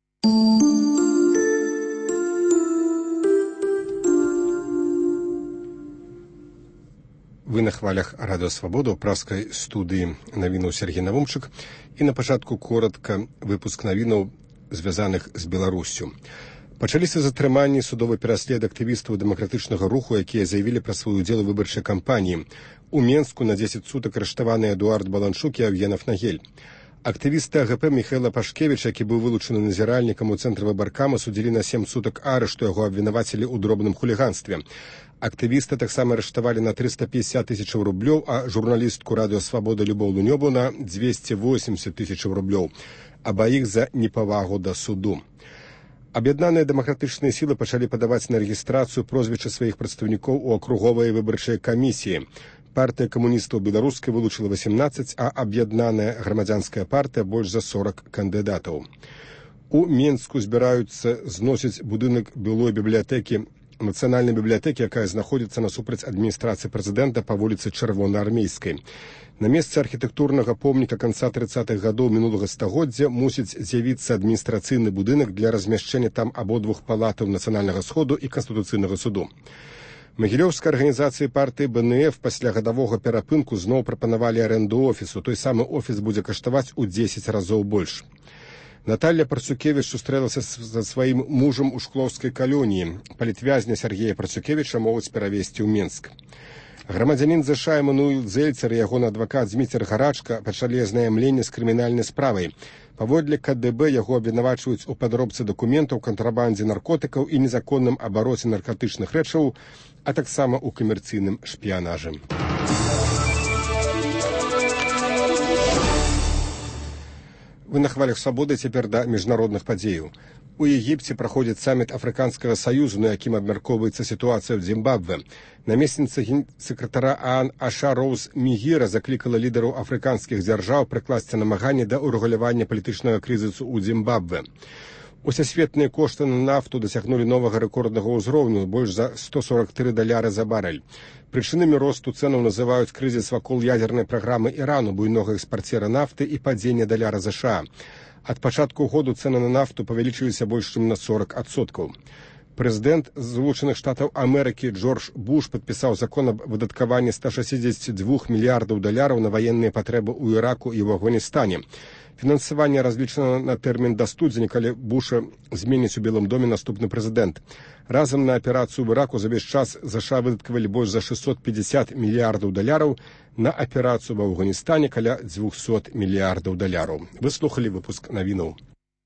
Вы на хвалях радыё «Свабода» ў праскай студыі навінаў Сергей Навумчык. І на пачатку коротка выпуск навінаў, звязаных з Беларуссю. Пачаліся затрыманні, судовы пераслед актывістаў дэмакратычнага руху, якія заявілі пра свой удзел у выбарчай кампаніі. У Менску на 10 сутак арыштаваны Эдуард Баланчук і Авгенов Нагель. Актывісты АГП Михайла Пашкевич, які быў вылучаны назіральнікам у цэнтры выбаркама, судзілі на 7 сутак арышту, яго абвінавацілі ў дробным хуліганстве. Актывісты таксама арыштавалі на 350 тысячаў рублёў, а журналістку радыё «Свабода» Любоў Лунёву на 280 тысячаў рублёў. Абаіх за непавагу да суду. Аб'яднаныя дэмакратычныя сілы пачалі падаваць на рэгістрацыю прозвішча сваіх прадстаўнікоў у акруговыя выбарчыя камісіі. Партыя камуністаў беларускай вылучыла 18, а аб'яднаная грамадзянская партыя больш за 40 кандыдатаў. У Менску збіраюцца зносіць будынак былой бібліятэкі, нацыянальнай бібліятэкі, якая знаходзіцца насупраць адміністрацыі прэзідэнта па вуліцы Чырвонаармейскай. На месцы архітэктурнага помніка канца 30-х гадоў мінулага стагоддзя мусіць з'явіцца адміністрацыйны будынак для размяшчэння там абодвух палатаў Нацыянальнага сходу і Канстытуцыйнага суду. Магілёўскай арганізацыі партыі БНФ пасля гадавога перапынку зноў прапанавалі арэнду офісу. Той самы офіс будзе каштаваць у 10 разоў больш. Наталья Парцукевич сустрэлася са сваім мужам у Шклоўскай калоніі. Палітвязня Сергея Парцукевича могуць перавесці ў Менск. Грамадзянін ЗША Эммануил Зельцер і ягоны адвакат Зміцер Гарачка пачалі азнаямленне з крымінальнай справай. Паводле КДБ яго абвінавачваюць у падробцы дакументаў, кантрабандзе наркотыкаў і незаконным абароце наркатычных рэчаў, а таксама ў камерцыйным шпіянажы. Вы на хвалях «Свабоды» цяпер да міжнародных падзеяў. У Егіпце праходзіць саміт Афрыканскага саюзу, на якім абмяркоўваецца сітуацыя ў Зімбабве. Намесніца сакратара ААН Аша Роуз Мігіра заклікала лідараў афрыканскіх дзяржаў прыкласці намаганні да ўрэгулявання палітычнага крызісу ў Зімбабве. Усесветныя кошты на нафту дасягнулі новага рэкорднага ўзроўню, больш за $143 за барэль. Прычынамі росту цэнаў называюць крызіс вакол ядзернай праграмы Ірану, буйнога экспарцера нафты і падзення даляра ЗША. Ад пачатку году цэны на нафту павялічыліся больш чым на 40%. Прэзідэнт Злучаных Штатаў Амерыкі Джордж Буш падпісаў закон аб выдаткаванні $162 мільярдаў на ваенныя патрэбы ў Іраку і ў Афганістане. Фінансаванне разлічана на тэрмін да студзеня, калі Буша зменіць у Белым доме наступны прэзідэнт. Разам на аперацыю ў Іраку за весь час ЗША выдаткавалі больш за $650 мільярдаў, на аперацыю ва Афганістане каля $200 мільярдаў. Вы слухалі выпуск навінаў.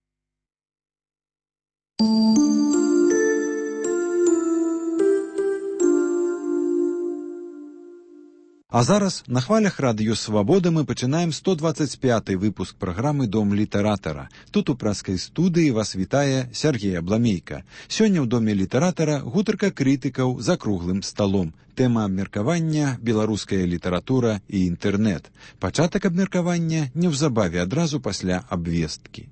А зараз на хвалях радыё «Свабода» мы пачынаем 125-й выпуск праграмы «Дом літаратара». Тут у праскай студыі вас вітае Сергей Абламейка. Сёння ў Доме літаратара гутарка крытыкаў за круглым сталом. Тэма абмеркавання «Беларуская літаратура і інтэрнэт». Пачатак абмеркавання неўзабаве адразу пасля абвесткі.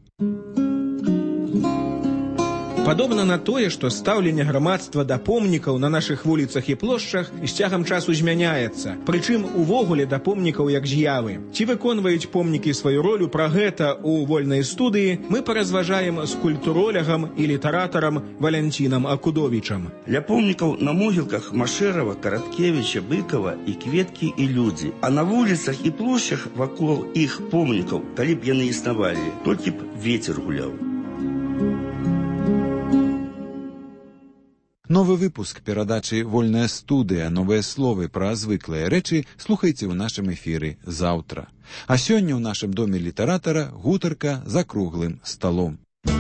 Падобна на тое, што стаўленне грамадства да помнікаў на нашых вуліцах і плошчах з цягам часу змяняецца. Прычым увогуле да помнікаў як з'явы. Ці выконваюць помнікі сваю ролю, пра гэта ў вольнай студыі мы паразважаем з культуролягам і літаратарам Валянцінам Акудовічам. Ля помнікаў на могілках Машэрава, Караткевіча, Быкава і кветкі і людзі. А на вуліцах і плошчах вакол іх помнікаў, калі б яны існавалі, толькі б вецер гуляў. Новы выпуск перадачы «Вольная студыя. Новыя словы пра звыклыя рэчы» слухайце ў нашым эфіры заўтра. А сёння ў нашым доме літаратара гутарка за круглым сталом.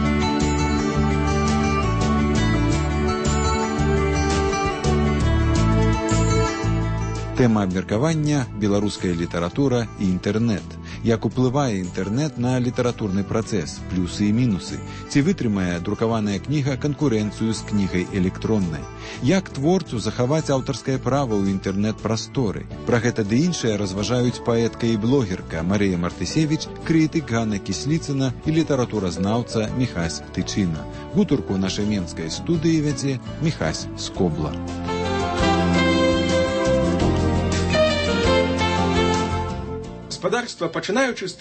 Тэма абмеркавання – беларуская літаратура і інтэрнэт. Як уплывае інтэрнэт на літаратурны працэс, плюсы і мінусы? Ці вытрымае друкаваная кніга канкурэнцыю з кнігай электроннай? Як творцу захаваць аўтарскае права ў інтэрнэт-прасторы? Пра гэта ды іншае разважаюць паэтка і блогерка Марыя Мартысевіч, крытык Ганна Кісліцына і літаратуразнаўца Міхась Тычына. Гутарку ў нашай менскай студыі вядзе Міхась Скобла. Гаспадарства, пачынаючы з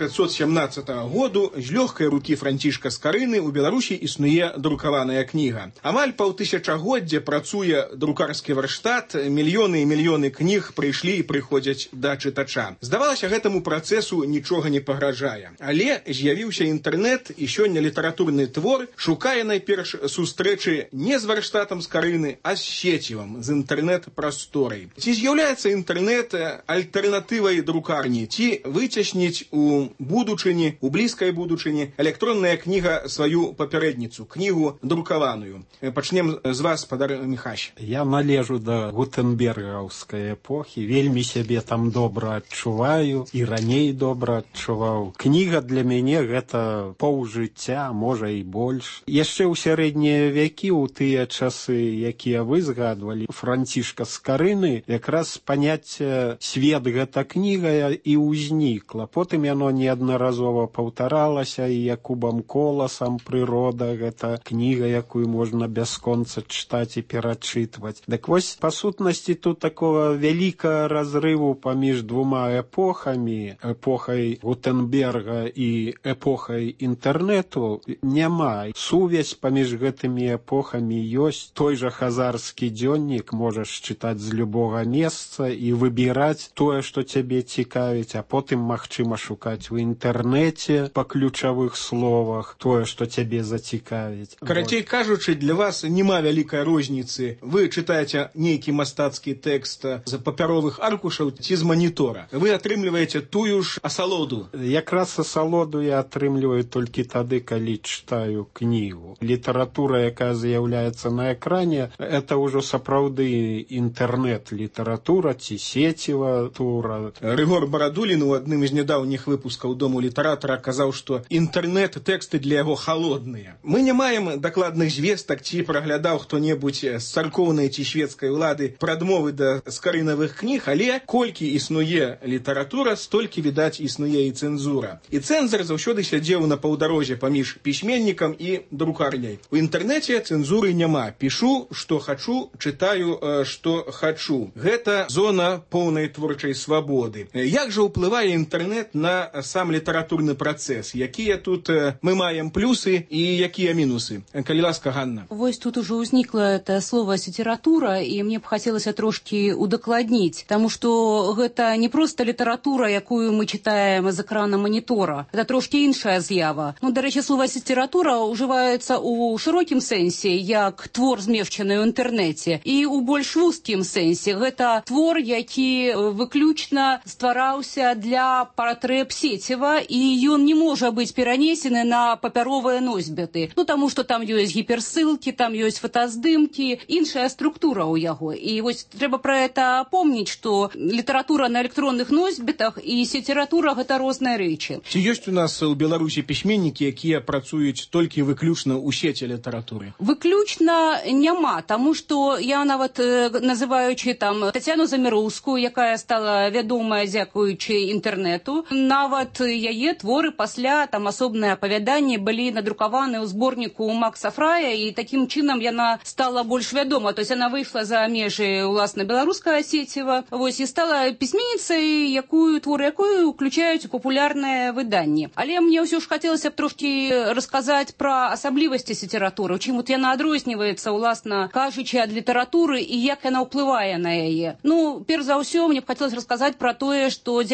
1517 году, з лёгкай рукі Францішка Скарыны ў Беларусі існуе друкаваная кніга. Амаль паўтысячагоддзя працуе друкарскі варштат, мільёны і мільёны кніг прыйшлі і прыходзяць да чытача. Здавалася, гэтаму працэсу нічога не пагражае. Але з'явіўся інтэрнэт, і сёння літаратурны твор шукае найперш сустрэчы не з варштатам Скарыны, а з сецівам, з інтэрнэт-прасторай. Ці з'яўляецца інтэрнэт альтэрнатывай друкарні? Ці выцясніць у будучыні, у блізкай будучыні электронная кніга сваю папярэдніцу, кнігу друкаваную. Пачнем з вас, спадар Міхась. Я належу да гутенбергаўскай эпохі, вельмі сябе там добра адчуваю, і раней добра адчуваў. Кніга для мяне гэта паўжыцця, можа і больш. Яшчэ ў сярэднія вякі, у тыя часы, якія вы згадвалі, Францішка Скарыны, якраз паняцце свет гэта кніга і ўзнікла. Потым яно неаднаразова паўтаралася і Якубам Коласам «Прырода» — гэта кніга, якую можна бясконца чытаць і перачытваць. Дык вось, па сутнасці, тут такого вялікага разрыву паміж двума эпохамі, эпохай Гутенберга і эпохай інтэрнэту, няма. Сувязь паміж гэтымі эпохамі ёсць. Той жа хазарскі дзённік можаш чытаць з любога месца і выбіраць тое, што цябе цікавіць, а потым магчыма шукаць у інтэрнэце па ключавых словах тое, што цябе зацікавіць. Карацей кажучы, для вас няма вялікай розніцы. Вы чытаеце нейкі мастацкі тэкст з папяровых аркушаў ці з манітора. Вы атрымліваеце тую ж асалоду. Якраз асалоду я атрымліваю толькі тады, калі чытаю кнігу. Літаратура, якая з'яўляецца на экране, это ўжо сапраўды інтэрнэт-літаратура ці сеціва тура. Рыгор Барадулін у адным з нядаўніх выпускаў Дому літаратара казаў, што інтэрнэт-тэксты для яго халодныя. Мы не маем дакладных звестак, ці праглядаў хто-небудзь з царкоўнай ці шведскай улады прадмовы да скарынавых кніг, але колькі існуе літаратура, столькі, відаць, існуе і цэнзура. І цэнзар заўсёды сядзеў на паўдарожжа паміж пісьменнікам і друкарняй. У інтэрнэце цэнзуры няма. Пішу, што хачу, чытаю, што хачу. Гэта зона поўнай творчай свабоды. Як жа ўплывае інтэрнэт на сам літаратурны працэс? Якія тут мы маем плюсы і якія мінусы? Калі ласка, Ганна. Вось тут ужо ўзнікла это слово «сеціратура», і мне б хацелася трошкі удакладніць, таму што гэта не проста літаратура, якую мы чытаем з экрана манітора. Гэта трошкі іншая з'ява. Ну, дарэчы, слова «сеціратура» ўжываецца ў шырокім сэнсе, як твор, змешчаны ў інтэрнэце, і ў больш вузкім сэнсе. Гэта твор, які выключна ствараўся для патрэб сеціва, і ён не можа быць перанесены на папяровыя носьбіты. Ну, таму што там ёсць гіперссылкі, там ёсць фотаздымкі, іншая структура ў яго. І вось трэба пра гэта помніць, што літаратура на электронных носьбітах і сеціратура — гэта розныя рэчы. Ці ёсць у нас у Беларусі пісьменнікі, якія працуюць толькі выключна ў сеці літаратуры? Выключна няма, таму што я нават, называючы там Тацяну Заміроўскую, якая стала вядомая дзякуючы інтэрнэту, нават яе творы пасля там асобныя апавяданні былі надрукаваны ў зборніку Макса Фрая, і такім чынам яна стала больш вядома. То есть она выйшла за межы уласна беларускага сеціва, вось, і стала пісьменніцай, творы якую уключаюць у папулярныя выданні. Але мне ўсё ж хацелася б трошкі расказаць пра асаблівасці сеціратуры, чым вот яна адрозніваецца, уласна кажучы, ад літаратуры і як яна ўплывае на яе. Ну, перш за ўсё, мне б хацелася расказаць пра тое, што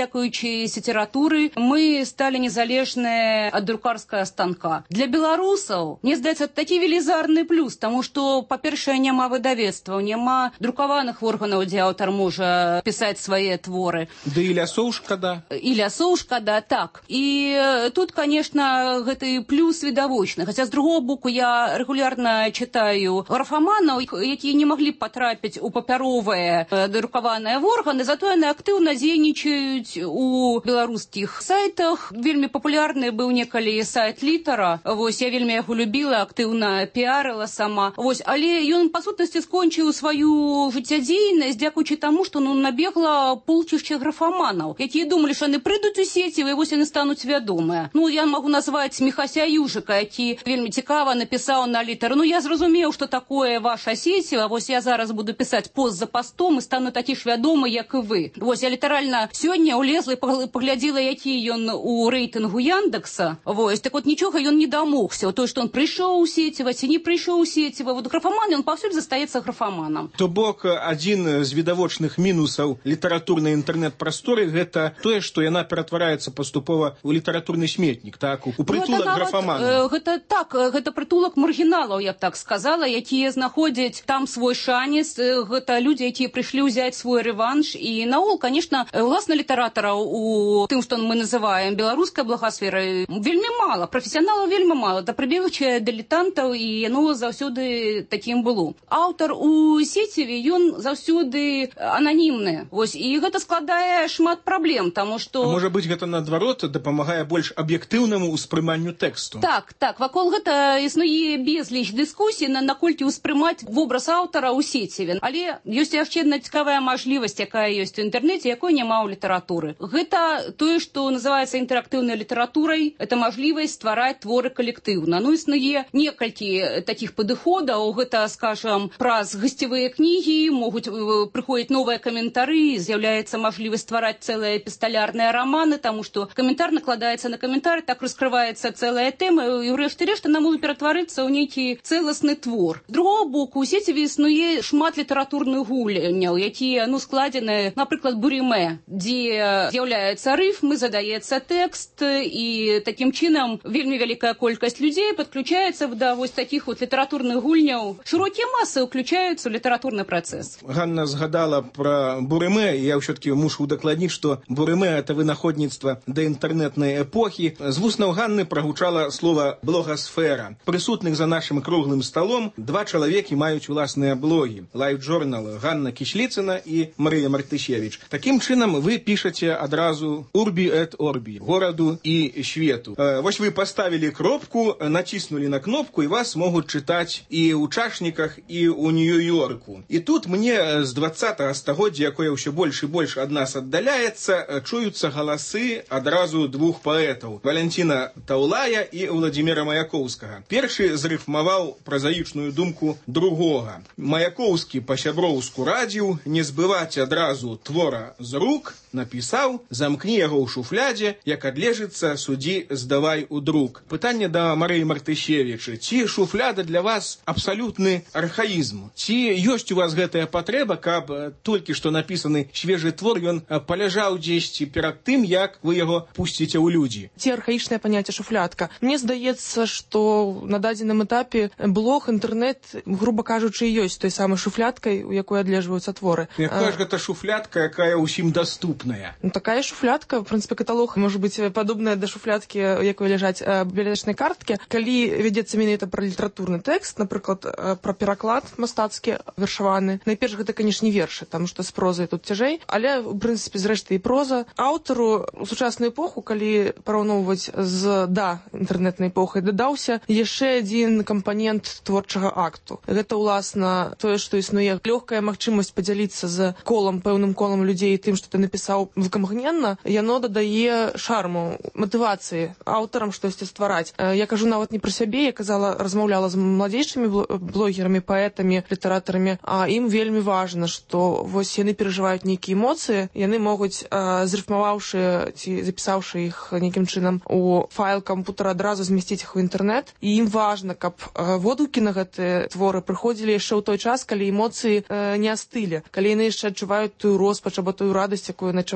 дзякуючы сетературы мы сталі незалежныя ад друкарскага станка. Для беларусаў, мне здаецца, такі велізарны плюс, таму што, па-першае, няма выдавецтваў, няма друкаваных органаў, дзе аўтар можа пісаць свае творы. Да і лясоў шкада. І лясоў шкада, так. І тут, конечно, гэты плюс відавочны. Хаця, з другого боку, я регулярна читаю графаманаў, якія не маглі б патрапіць у папяровыя друкаваныя органы, зато яны актыўна дзейнічаюць у беларускіх сайтах. Вельмі папулярны быў некалі сайт Літара. Вось, я вельмі яго любіла, актыўна піарыла сама. Вось, але ён, па сутнасці, скончыў сваю жыццядзейнасць, дзякуючы таму, што набегла полчышча графаманаў, якія думалі, што яны прыйдуць у сеціва, і вось яны стануць вядомыя. Я магу назваць Міхася Южыка, які вельмі цікава напісаў на Літар. Я зразумеў, што такое ваша сеціва, вось я зараз буду пісаць пост за постом і стану такі ж вядомы, як і вы. Вось, я літаральна сёння ўлезла і паглядзела, які ён у рэйтынгу Яндекса. Вось, так вот нічога ён не дамогся. То, што ён прыйшоў у сеціва, ці не прыйшоў у сеціва. Вот графаман, ён паўсюль застаецца графаманам. То бок, адзін з відавочных мінусаў літаратурнай інтэрнэт-прасторы гэта тое, што яна ператвараецца паступова ў літаратурны сметнік, так, у прытулак графаманаў. Гэта так, гэта прытулак маргіналаў, я б так сказала, якія знаходзяць там свой шанец. Гэта людзі, якія прыйшлі ўзяць свой рэванш. І наогул, конечно, уласна літаратараў у тым, што мы называем беларускай благасферай, вельмі мала, прафесіяналаў вельмі мала, да прыбегчыя дылетантаў, і яно заўсёды такім было. Аўтар у сеціве, ён заўсёды ананімны. Вось, і гэта складае шмат праблем, таму што... Можа быць, гэта наадварот дапамагае больш аб'ектыўнаму ўспрыманню тэксту. Так, вакол гэта існуе безліч дыскусій, наколькі ўспрымаць вобраз аўтара ў сеціве. Але ёсць яшчэ адна цікавая мажлівасць, якая ёсць у інтэрнэце, якой няма ў літаратуры. Гэта тое, што называецца інтэрактыўнай літаратурай, это мажлівасць ствараць творы калектыўна. Існуе некалькі такіх падыходаў, гэта, скажам, праз гасцевыя кнігі, могуць прыходзіць новыя каментары, з'яўляецца мажлівасць ствараць цэлыя эпісталярныя раманы, таму што каментар накладаецца на каментар, так раскрываецца цэлая тэма, і ўрэшце рэшт яна можа ператварыцца ў нейкі цэласны твор. З другого боку, у сеціве існуе шмат літаратурных гульняў, якія складзены, напрыклад, бурімэ, дзе з'яўляецца рыфмы, задаецца тэкст, і такім чынам вельмі вялікая колькасць людзей падключаецца да вось такіх вот літаратурных гульняў. Шырокія масы ўключаюцца ў літаратурны працэс. Ганна згадала пра бурымэ, і я ўсё-таки мушу удакладніць, што бурымэ — это вынаходніцтва да інтэрнэтнай эпохі. З вуснаў Ганны прагучала слова «блогасфера». Прысутных за нашым круглым сталом два чалавекі маюць уласныя блогі. Лайф-журнал Ганна Кішліцына і Марыя Мартышевіч. Такім чынам вы пішаце адразу «Урбі эт орбі» — гораду і свету. Вось вы паставілі кропку, націснулі на кнопку, і вас могуць чытаць і ў чашніках, і ў Нью-Йорку. І тут мне з 20-го стагоддзя, якое ўсё больш і больш ад нас аддаляецца, чуюцца галасы адразу двух паэтаў — Валянціна Таўлая і Владзіміра Маяковскага. Першы зрыфмаваў празаічную думку другога. Маяковскі па-сяброўску радзіў не збываць адразу твора з рук, напісаў: замкні яго ў шуфлядзе, як адлежыцца, судзі здавай у друк. Пытанне да Марыі Мартышевічы: ці шуфляда для вас абсалютны архаізм? Ці ёсць у вас гэтая патрэба, каб толькі што напісаны свежы твор ён паляжаў дзесьці перад тым, як вы яго пусціце ў людзі? Ці архаічнае паняцце шуфлядка? Мне здаецца, што на дадзеным этапе блог, інтэрнэт, груба кажучы, ёсць той самай шуфлядкай, у якой адлежваюцца творы. Якая ж гэта шуфлядка, якая ўсім даступная? Такая шуфлядка, в прынцыпе, каталог можа быць падобная да шуфлядкі, якой ляжаць бібліятэчнай карткі. Калі вядзецца менавіта пра літаратурны тэкст, напрыклад, пра пераклад мастацкі вершаваны, найперш гэта, канешне, вершы, таму што з прозай тут цяжэй, але, у прынцыпе, зрэшты і проза. Аўтару у сучасную эпоху, калі параўноўваць з інтэрнэтнай эпохай, дадаўся яшчэ адзін кампанент творчага акту. Гэта, уласна, тое, што існуе лёгкая магчымасць падзяліцца з пэўным колам людзей тым, што ты напісаў выкамгненна, яно дадае шарму, матывацыі аўтарам штосьці ствараць. Я кажу нават не пра сябе, я размаўляла з маладзейшымі блогерамі, паэтамі, літаратарамі, а ім вельмі важна, што вось яны перажываюць нейкія эмоцыі, яны могуць, зрыфмаваўшы ці запісаўшы іх нейкім чынам у файл кампутара, адразу змясціць іх у інтэрнэт, і ім важна, каб водгукі на гэтыя творы прыходзілі яшчэ ў той час, калі эмоцыі не астылі, калі яны яшчэ адчуваюць тую роспач або тую радасць, якую начавалі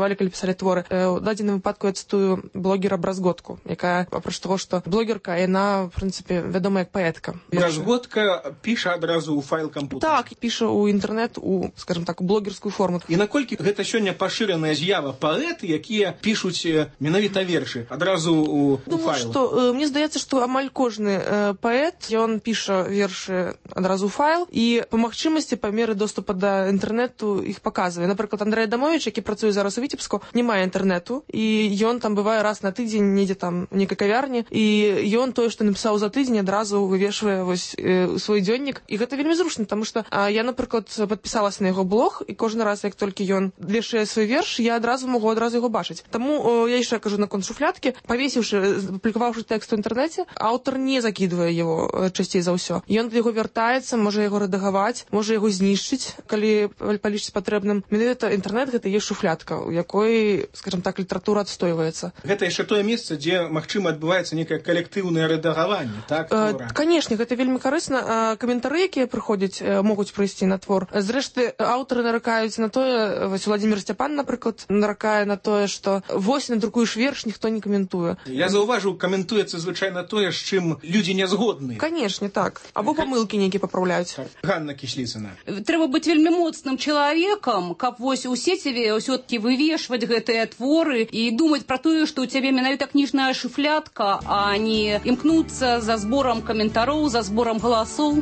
крытыкавалі, калі пісалі творы. У дадзеным выпадку я цытую блогера Бразготку, якая, апроч таго, што блогерка, яна, в прынцыпе, вядома як паэтка. Бразготка піша адразу ў файл кампутара. Так, піша ў інтэрнэт, скажем так, у блогерскую форму. І наколькі гэта сёння пашыраная з'ява паэты, якія пішуць менавіта вершы адразу ў файл? Думаю, мне здаецца, што амаль кожны паэт, ён піша вершы адразу ў файл, і па магчымасці, па меры доступа да інтэрнэту іх паказвае. Напрыклад, Андрэй Адамович, які працуе зараз у Віцебску, не мае інтэрнэту, і ён там бывае раз на тыдзень недзе там у нейкай кавярні, і ён тое, што напісаў за тыдзень, адразу вывешвае вось свой дзённік. І гэта вельмі зручна, таму што я, напрыклад, падпісалася на яго блог, і кожны раз, як толькі ён вешае свой верш, я могу адразу яго бачыць. Таму я яшчэ кажу наконт шуфлядкі, павесіўшы, публікаваўшы тэкст у інтэрнэце, аўтар не закідвае яго часцей за ўсё. Ён да яго вяртаецца, можа яго рэдагаваць, можа яго знішчыць, калі палічыць патрэбным. Менавіта інтэрнэт гэта є шуфлядка, у якой, скажем так, літаратура адстойваецца. Гэта яшчэ тое месца, дзе, магчыма, адбываецца некае калектыўнае рэдагаванне, так? Канешне, гэта вельмі карысна. Каментары, якія прыходзяць, могуць прыйсці на твор. Зрэшты, аўтары наракаюць на тое, вось Владзімір Сцяпан, напрыклад, наракае на тое, што вось надрукуеш верш, ніхто не каментуе. Я заўважыў, каментуецца звычайна тое, з чым людзі не згодны. Канешне, так. Або памылкі нейкія папраўляюць. Ганна Кісліцына. Трэба быць вельмі моцным чалавекам, каб вось у сеціве ўсё-такі вывешваць гэтыя творы і думаць пра тое, што ў цябе менавіта кніжная шуфлядка, а не імкнуцца за зборам каментароў, за зборам галасоў.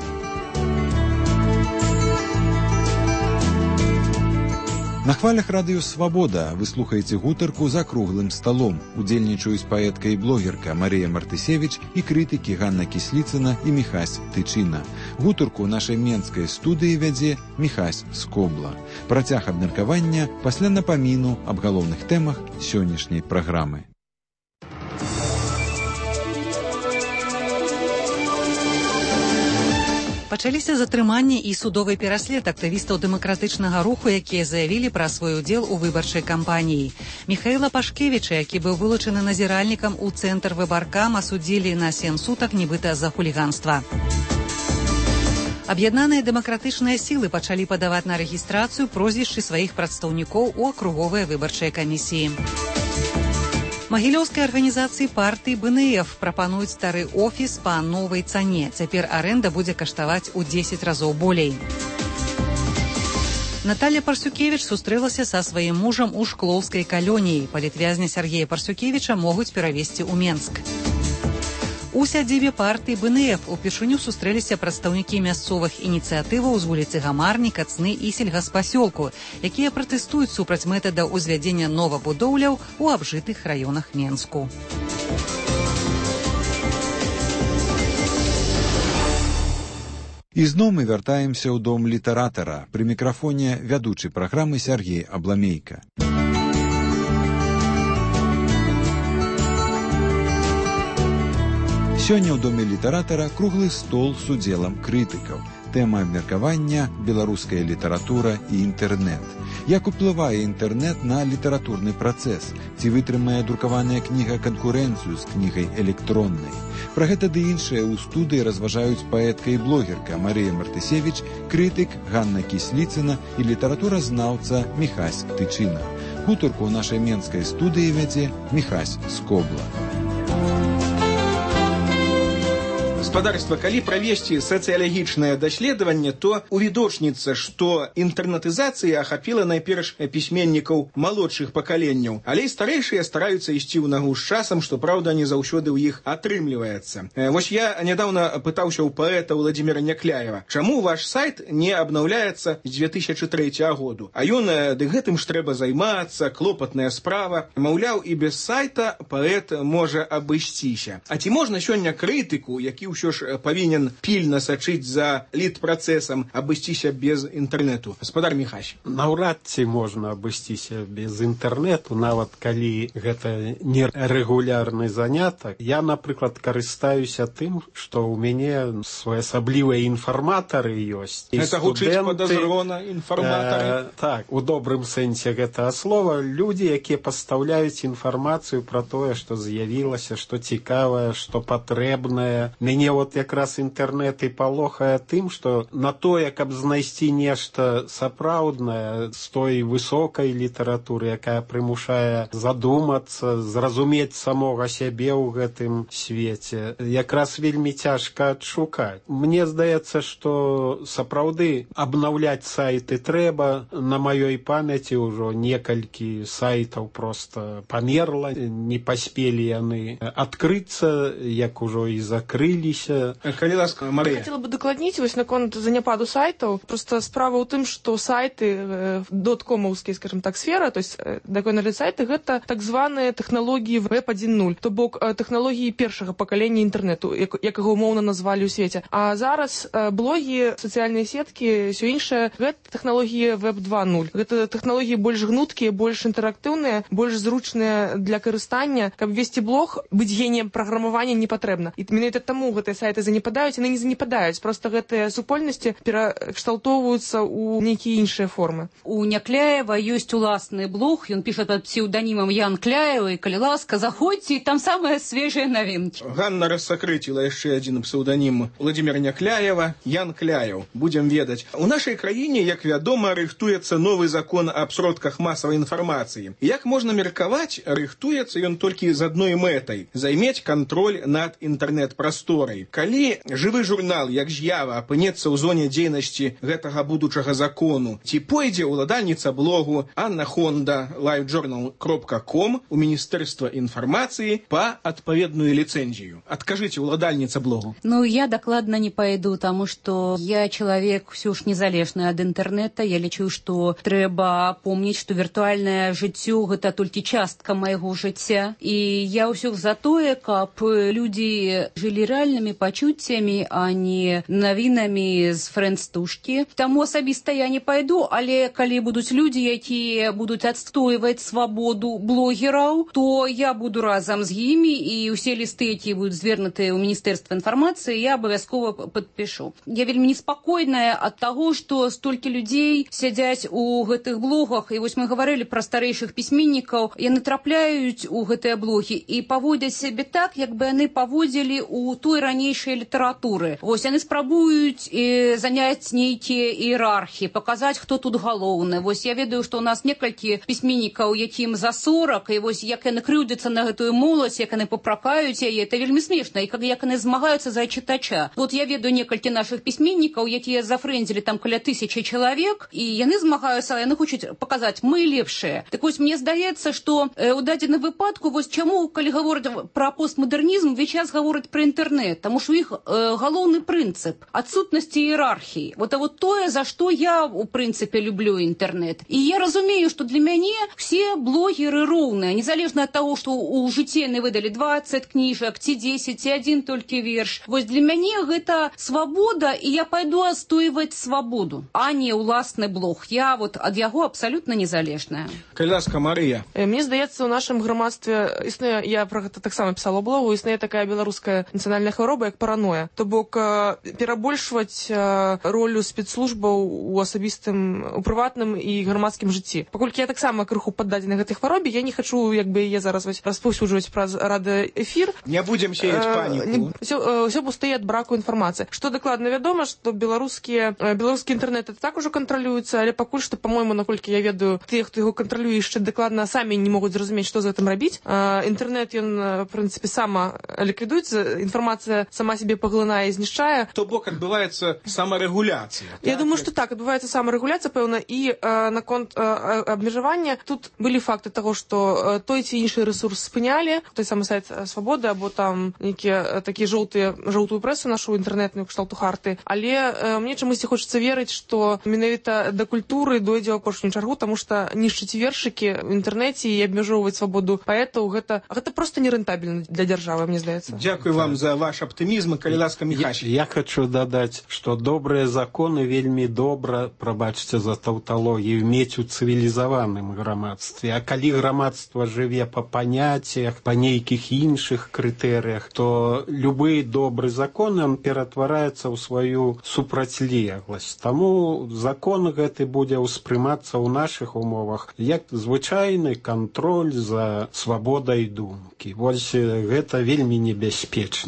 На хвалях радыё «Свабода» вы слухаеце гутарку за круглым сталом. Удзельнічаюць паэтка і блогерка Марыя Мартысевіч і крытыкі Ганна Кісліцына і Міхась Тычына. Гутарку ў нашай менскай студыі вядзе Міхась Скобла. Працяг абмеркавання пасля напаміну аб галоўных тэмах сённяшняй праграмы. Пачаліся затрыманні і судовы пераслед актывістаў дэмакратычнага руху, якія заявілі пра свой удзел у выбарчай кампаніі. Міхаіла Пашкевіча, які быў вылучаны назіральнікам у цэнтр выбаркам, асудзілі на 7 сутак нібыта за хуліганства. Аб'яднаныя дэмакратычныя сілы пачалі падаваць на рэгістрацыю прозвішчы сваіх прадстаўнікоў у акруговыя выбарчыя камісіі. Магілёўскай арганізацыі партыі БНФ прапануюць стары офіс па новай цане. Цяпер арэнда будзе каштаваць у 10 разоў болей. Наталья Парсюкевіч сустрэлася са сваім мужам у Шклоўскай калоніі. Палітвязня Сергея Парсюкевіча могуць перавезці ў Менск. У сядзібе партыі БНФ упершыню сустрэліся прадстаўнікі мясцовых ініцыятываў з вуліцы Гамарні, Кацны і сельгаспасёлку, якія пратэстуюць супраць метада ўзвядзення новабудоўляў у абжытых раёнах Менску. І зноў мы вяртаемся ў дом літаратара. Пры мікрафоне вядучы праграмы Сергей Абламейка. Сёння ў доме літаратара круглы стол з удзелам крытыкаў. Тэма абмеркавання – беларуская літаратура і інтэрнэт. Як уплывае інтэрнэт на літаратурны працэс? Ці вытрымае друкаваная кніга канкурэнцыю з кнігай электроннай? Пра гэта ды іншае ў студыі разважаюць паэтка і блогерка Марыя Мартысевіч, крытык Ганна Кісліцына і літаратуразнаўца Міхась Тычына. Гутарку ў нашай менскай студыі вядзе Міхась Скобла. Гаспадарства, калі правесці сацыялагічнае даследаванне, то увідочніцца, што інтэрнатызацыя ахапіла найперш пісьменнікаў малодшых пакаленняў, але і старэйшыя стараюцца ісці ў нагу з часам, што, праўда, не заўсёды ў іх атрымліваецца. Вось я нядаўна пытаўся ў паэта Владзіміра Някляева, чаму ваш сайт не абнаўляецца з 2003 году? А ён, ды гэтым ж трэба займацца, клопатная справа. Маўляў, і без сайта паэт можа абысціся. А ці можна сёння крытыку, які ўсё ж павінен пільна сачыць за літпрацэсам, абысціся без інтэрнэту? Гаспадар Міхась. Наўрад ці можна абысціся без інтэрнэту, нават калі гэта не рэгулярны занятак. Я, напрыклад, карыстаюся тым, што ў мяне своеасаблівыя інфарматары ёсць. Гэта гучыць падазрона, інфарматары? Так, у добрым сэнсе гэтага слова. Людзі, якія пастаўляюць інфармацыю пра тое, што з'явілася, што цікавае, што патрэбнае. Мяне вот якраз інтэрнэт і палохае тым, што на тое, каб знайсці нешта сапраўднае з той высокай літаратуры, якая прымушае задумацца, зразумець самога сябе ў гэтым свеце, якраз вельмі цяжка адшукаць. Мне здаецца, што сапраўды абнаўляць сайты трэба. На маёй памяці ўжо некалькі сайтаў просто памерла, не паспелі яны адкрыцца, як ужо і закрыліся. Калі ласка, Марыя. Хотела бы дакладніць вось наконт заняпаду сайтаў. Просто справа ў тым, што сайты доткомаўскія, скажем так, сфера, то есть такой налет сайты, гэта так званыя тэхналогіі Web 1.0, то бок тэхналогіі першага пакалення інтэрнэту, як яго умоўна назвалі ў свеце. А зараз блогі, сацыяльныя сеткі, ўсё іншае, гэта тэхналогіі Web 2.0. Гэта тэхналогіі больш гнуткія, больш інтэрактыўныя, больш зручныя для карыстання. Каб весці блог, быць геніем праграмавання не патрэбна. І менавіта таму гэтыя сайты занепадаюць, яны не занепадаюць, просто гэтыя супольнасці перакшталтоўваюцца ў нейкія іншыя формы. У Някляева ёсць уласны блог, ён піша пад псеўданімам Ян Кляева, і калі ласка, заходзьце, і там самыя свежыя навінкі. Ганна рассакрыціла яшчэ адзін псеўданім Владзіміра Някляева, Ян Кляев. Будзем ведаць. У нашай краіне, як вядома, рыхтуецца новы закон аб сродках масавай інфармацыі. Як можна меркаваць, рыхтуецца ён толькі з адной мэтай – займець кантроль над інтэрнэт-прасторай. Калі жывы журнал, як з'ява, апынецца ў зоне дзейнасці гэтага будучага закону, ці пойдзе ўладальніца блогу Анна Хонда livejournal.com у Міністэрства інфармацыі па адпаведную ліцэнзію? Адкажыце, ўладальніца блогу. Ну, я дакладна не пойду, таму што я чалавек ўсё ж незалежны ад інтэрнэта. Я лічу, што трэба помніць, што віртуальнае жыццё – гэта толькі частка майго жыцця. І я ўсё за тое, каб людзі жылі рэальнымі пачуццямі, а не навінамі з фрэндстушкі. Таму асабіста я не пайду, але калі будуць людзі, якія будуць адстойваць свабоду блогераў, то я буду разам з імі, і ўсе лісты, якія будуць звернутыя ў Міністэрства інфармацыі, я абавязкова падпішу. Я вельмі неспакойная ад таго, што столькі людзей сядзяць у гэтых блогах, і вось мы гаварылі пра старэйшых пісьменнікаў, яны трапляюць у гэтыя блогі і паводзяць сябе так, як бы яны паводзілі ў той ранейшай літаратуры. Вось яны спрабуюць заняць нейкія іерархіі, паказаць, хто тут галоўны. Вось я ведаю, што ў нас некалькі пісьменнікаў, якім за 40, і вось як яны крыўдзяцца на гэтую моладзь, як яны папракаюць яе, это вельмі смешна, і як яны змагаюцца за чытача. Вот я ведаю некалькі нашых пісьменнікаў, якія зафрэндзілі там каля 1000 чалавек, і яны змагаюцца, яны хочуць паказаць, мы лепшыя. Так вось мне здаецца, што у дадзеным выпадку, вось чаму, калі гавораць пра постмадэрнізм, увесь час гавораць пра інтэрнэт, таму што іх галоўны прынцып адсутнасці іерархіі. Вот тое, за што я, у прынцыпе, люблю інтэрнэт. І я разумею, што для мяне все блогеры роўныя, незалежна ад таго, што ў жыцці яны выдалі 20 кніжак, ці 10, ці адзін толькі верш. Вось для мяне гэта свабода, і я пайду адстойваць свабоду, а не ўласны блог. Я вот ад яго абсалютна незалежная. Калі ласка, Марыя. Мне здаецца, у нашым грамадстве існуе, я про гэта таксама пісала блогу, існуе такая беларуская нацыянальная хвароба, як параноя. То бок перабольшваць ролю спецслужбаў у асабістым, у прыватным і грамадскім жыцці. Паколькі я таксама крыху паддадзена гэтай хваробе, я не хачу, як бы яе зараз распаўсюджваць праз радыёэфір. Не будзем сеяць паніку. Усё пустые ад браку інфармацыі. Што дакладна вядома, што беларускі інтэрнэт так ужо кантралюецца, але пакуль што, па-мойму, наколькі я ведаю, тыя, хто яго кантралюе, яшчэ дакладна самі не могуць зразумець, што з гэтым рабіць. Інтэрнэт, ён, в прынцыпе, сама ліквідуецца, інфармацыя сама сябе паглынае і знішчае. То бок адбываецца самарэгуляцыя. Я думаю, што так, адбываецца самарэгуляцыя, пэўна, і наконт абмежавання тут былі факты таго, што той ці іншы рэсурс спынялі, той самы сайт Свабоды, або там нейкія такія жоўтую прэсу нашу інтэрнетную кшталту Харты. Але мне чамусьці хочацца верыць, што менавіта да культуры дойдзе ў апошнюю чаргу, таму што нішчыць вершыкі в інтэрнэце і абмяжоўваць свабоду паэтаў, гэта проста нерэнтабельна для дзяржавы, мне здаецца. Дзякуй вам за ваш аптымізм, калі ласка, Міхась. Я хочу дадаць, што добрыя законы вельмі добра, прабачце за таўталогію, мець у цывілізаваным грамадстве. А калі грамадства жыве па паняццях, па нейкіх іншых крытэрыях, то любы добры закон, ён ператвараецца ў сваю супрацьлегласць. Таму закон гэты будзе ўспрымацца ў нашых умовах як звычайны кантроль за свабодай думкі. Вось гэта вельмі небяспечная рэч.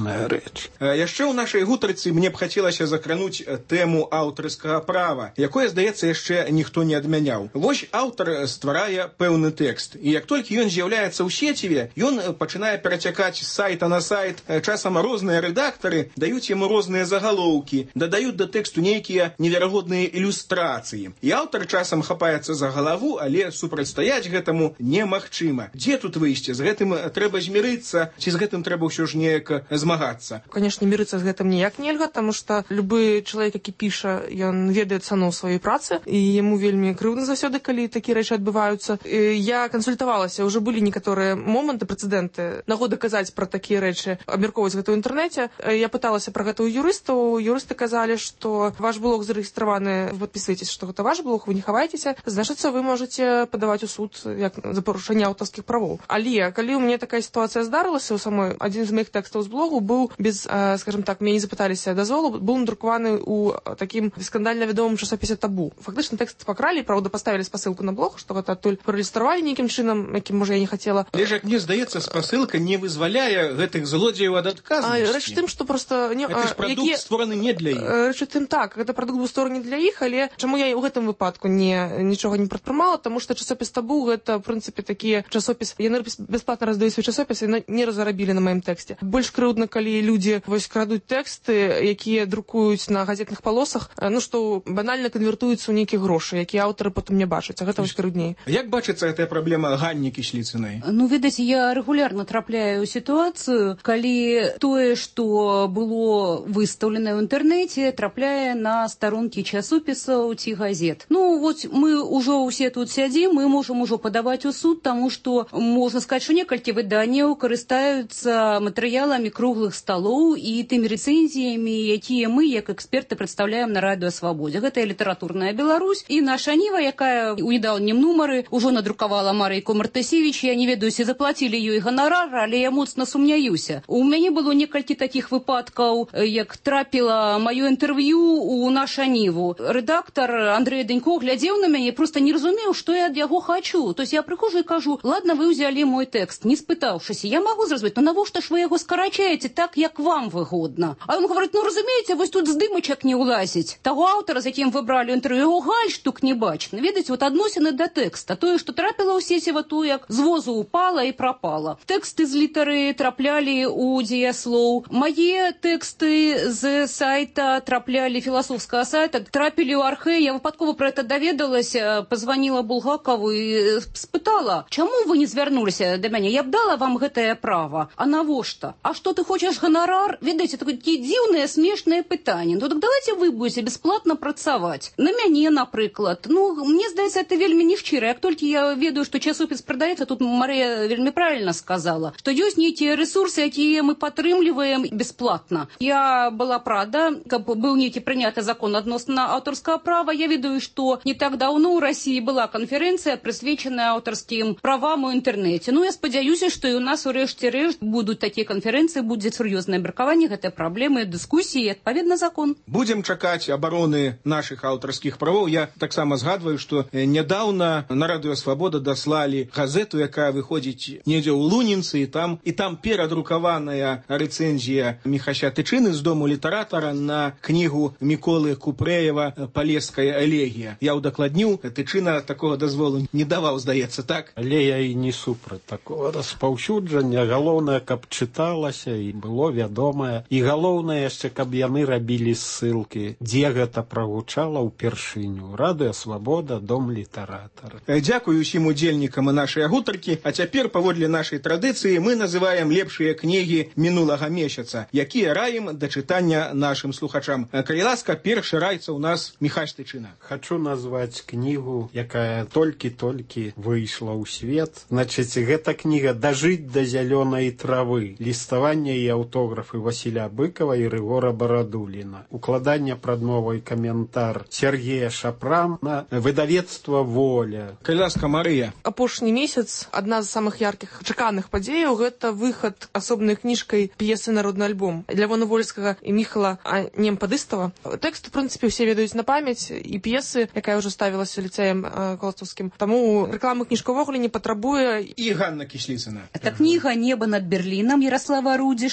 Шухевіч. Яшчэ ў нашай гутарцы мне б хацелася закрануць тэму аўтарскага права, якое, здаецца, яшчэ ніхто не адмяняў. Вось аўтар стварае пэўны тэкст, і як толькі ён з'яўляецца ў сеціве, ён пачынае перацякаць з сайта на сайт. Часам розныя рэдактары даюць яму розныя загалоўкі, дадаюць да тэксту нейкія неверагодныя ілюстрацыі. І аўтар часам хапаецца за галаву, але супрацьстаяць гэтаму немагчыма. Дзе тут выйсце? З гэтым трэба змірыцца, ці з гэтым трэба ўсё ж неяк змагацца? Конечно, мириться з гэтым ніяк нельга, потому что любы чалавек, які піша, ён ведае цану сваёй працы, і яму вельмі крыўдна заўсёды, калі такія рэчы адбываюцца. Я кансультавалася, уже былі некаторыя моманты, прэцэдэнты, нагоды казаць пра такія рэчы, абмяркоўваць гэта ў інтэрнэце. Я пыталася пра гэта ў юрыстаў. Юрысты казалі, што ваш блог зарэгістраваны, вы падпісваецеся, што гэта ваш блог, вы не хаваецеся, значыцца, вы можаце падаваць у суд як за парушэнне аўтарскіх правоў. Але калі ў мяне такая сітуацыя здарылася, у самой адзін з моих тэкстаў з блогу быў без, скажем так, мяне не запыталіся дазволу, быў надрукаваны ў такім скандальна вядомым часопісе «Табу». Фактычна тэкст пакралі, правда, паставілі спасылку на блог, што гэта адтуль праілюстравалі нейкім чынам, якім, можа, я не хацела. Але ж, мне здаецца, спасылка не вызваляе гэтых злодзеяў ад адказнасці. Рэч тым, што проста... Гэта ж прадукт створаны не для іх. Рэч тым, так, гэта прадукт быў створаны для іх, але чаму я ў гэтым выпадку нічога не прадпрымала, таму што часопіс «Табу» гэта, в прынцыпе, такі часопіс, яны бясплатна раздаюць свой часопіс, і не разарабілі на маім тэксце. Больш крыўдна, калі людзі вось крадуць тэксты, якія друкуюць на газетных палосах, ну што банальна канвертуюцца ў нейкія грошы, якія аўтары потым не бачаць, а гэта вось крыўдней. Як бачыцца гэтая праблема Ганні Кісліцынай? Ну, відаць, я рэгулярна трапляю ў сітуацыю, калі тое, што было выстаўлена ў інтэрнэце, трапляе на старонкі часопісаў ці газет. Ну, вот мы ўжо ўсе тут сядзім, мы можам ужо падаваць у суд, таму што можна сказаць, што некалькі выданняў карыстаюцца матэрыяламі круглых сталоў і тымі рэцэнзіямі, якія мы, як эксперты, прадстаўляем на Радыё Свабодзе. Гэта і літаратурная Беларусь, і наша Ніва, якая ў недаўнім нумары ўжо надрукавала Марыйку Мартасевіч. Я не ведаю, ці заплацілі ёй ганарар, але я моцна сумняюся. У мяне было некалькі такіх выпадкаў, як трапіла маё інтэрв'ю у наша Ніву. Рэдактар Андрэй Данько глядзеў на мяне, проста не разумеў, што я ад яго хачу. То есть я прыхожу і кажу: ладно, вы ўзялі мой тэкст, не спытаўшыся. Я магу зразумець, ну навошта ж вы яго скарачаеце так, як вам выгодна? А ён говорит: ну разумееце, вось тут здымачак не ўлазіць. Таго аўтара, з якім вы бралі інтэрв'ю, гальштук не бачна. Ведаеце, вот адносіны да тэкста. Тое, што трапіла ў сеціва, то як з возу упала і прапала. Тэксты з літары траплялі ў дзеяслоў. Мае тэксты з сайта траплялі, філасофскага сайта, трапілі ў архэ. Я выпадкова пра гэта даведалася, пазваніла Булгакову і спытала: чаму вы не звярнуліся да мяне? Я б дала вам гэтае права. А навошта? А што ты хочаш ганарар? Ведаеце, такія дзіўныя, смешныя пытанні. Ну так давайте вы будете бесплатно працаваць. На мяне, напрыклад. Ну, мне здаецца, это вельмі нешчыра. Як толькі я ведаю, што часопіс прадаецца, тут Марыя вельмі правильно сказала, што ёсць нейкія рэсурсы, якія мы падтрымліваем бесплатна. Я была рада, каб быў нейкі прыняты закон адносна аўтарскага права. Я ведаю, што не так даўно ў Расіі была канферэнцыя, прысвечаная аўтарскім правам у інтэрнэце. Ну, я спадзяюся, што і у нас у рэшце рэшт будуць такія канферэнцыі, будзе сур'ёзнае абмеркаванне гэтай праблемы, дыскусіі і адпаведна закон. Будзем чакаць абароны нашых аўтарскіх правоў. Я таксама згадваю, што нядаўна на Радыё Свабода даслалі газету, якая выходзіць недзе ў Лунінцы, і там перадрукаваная рэцэнзія Міхася Тычыны з дому літаратара на кнігу Міколы Купрэева «Палеская элегія». Я ўдакладніў, Тычына такога дазволу не даваў, здаецца, так? Але я і не супраць такого распаўсюджання. Галоўнае, каб чыталася і было вядомае. І галоўнае яшчэ, каб яны рабілі ссылкі, дзе гэта прагучала ўпершыню. Радыё Свабода, дом літаратара. Дзякую усім удзельнікам нашай гутаркі. А цяпер, паводле нашай традыцыі, мы называем лепшыя кнігі мінулага месяца, якія раім да чытання нашым слухачам. Калі ласка, першы раіцца ў нас Міхась Тычына. Хачу назваць кнігу, якая толькі-толькі выйшла ў свет. Значыць, гэта кніга «Дажыць да зялёнай травы». Ліставанне і аўтографы Васіля Быкова і Рыгора Барадуліна. Укладанне прадмовы і каментар Сергея Шапрана, выдавецтва «Воля». Калі ласка, Марыя. Апошні месяц адна з самых яркіх чаканых падзеяў — гэта выхад асобнай кніжкай п'есы «Народны альбом» Лявона Вольскага і Міхала Немпадыстава. Тэкст, у прынцыпе, усе ведаюць на памяць, і п'есы, якая ўжо ставілася ліцэем Коластовскім. Таму рэкламы кніжка ўвогуле не патрабуе. І Ганна Кісліцына. Это книга «Небо над Берлином» Ярослава Рудиша. Она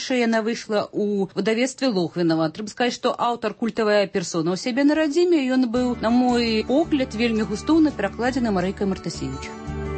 выйшла ў выдавецтве Логвінава. Трэба сказаць, што аўтар культавая персона ў сябе на радзіме, ён быў, на мой погляд, вельмі густоўна перакладзены Марыйкай Мартасевіч.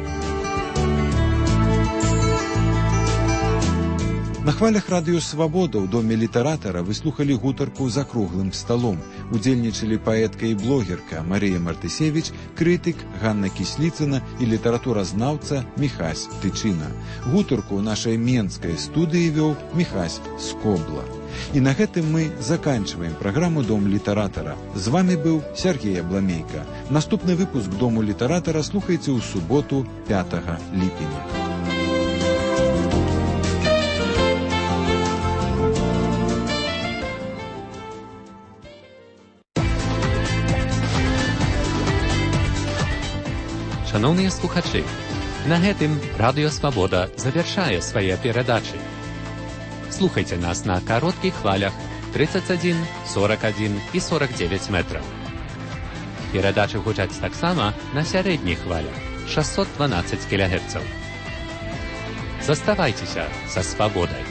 На хвалях радыё «Свабода» ў доме літаратара выслухалі гутарку за круглым сталом. Удзельнічалі паэтка і блогерка Марыя Мартасевіч, крытык Ганна Кісліцына і літаратуразнаўца Міхась Тычына. Гутарку ў нашай менскай студыі вёў Міхась Скобла. І на гэтым мы заканчваем праграму «Дом літаратара». З вамі быў Сергей Абламейка. Наступны выпуск «Дому літаратара» слухайце ў суботу 5 ліпеня. Шановні слухачі, на гэтым Радыё Свабода завяршае свае перадачы. Слухайце нас на кароткіх хвалях 31, 41 і 49 метраў. Перадачы гучаць таксама на сярэдніх хвалях 612 кГц. Заставайцеся са свабодай.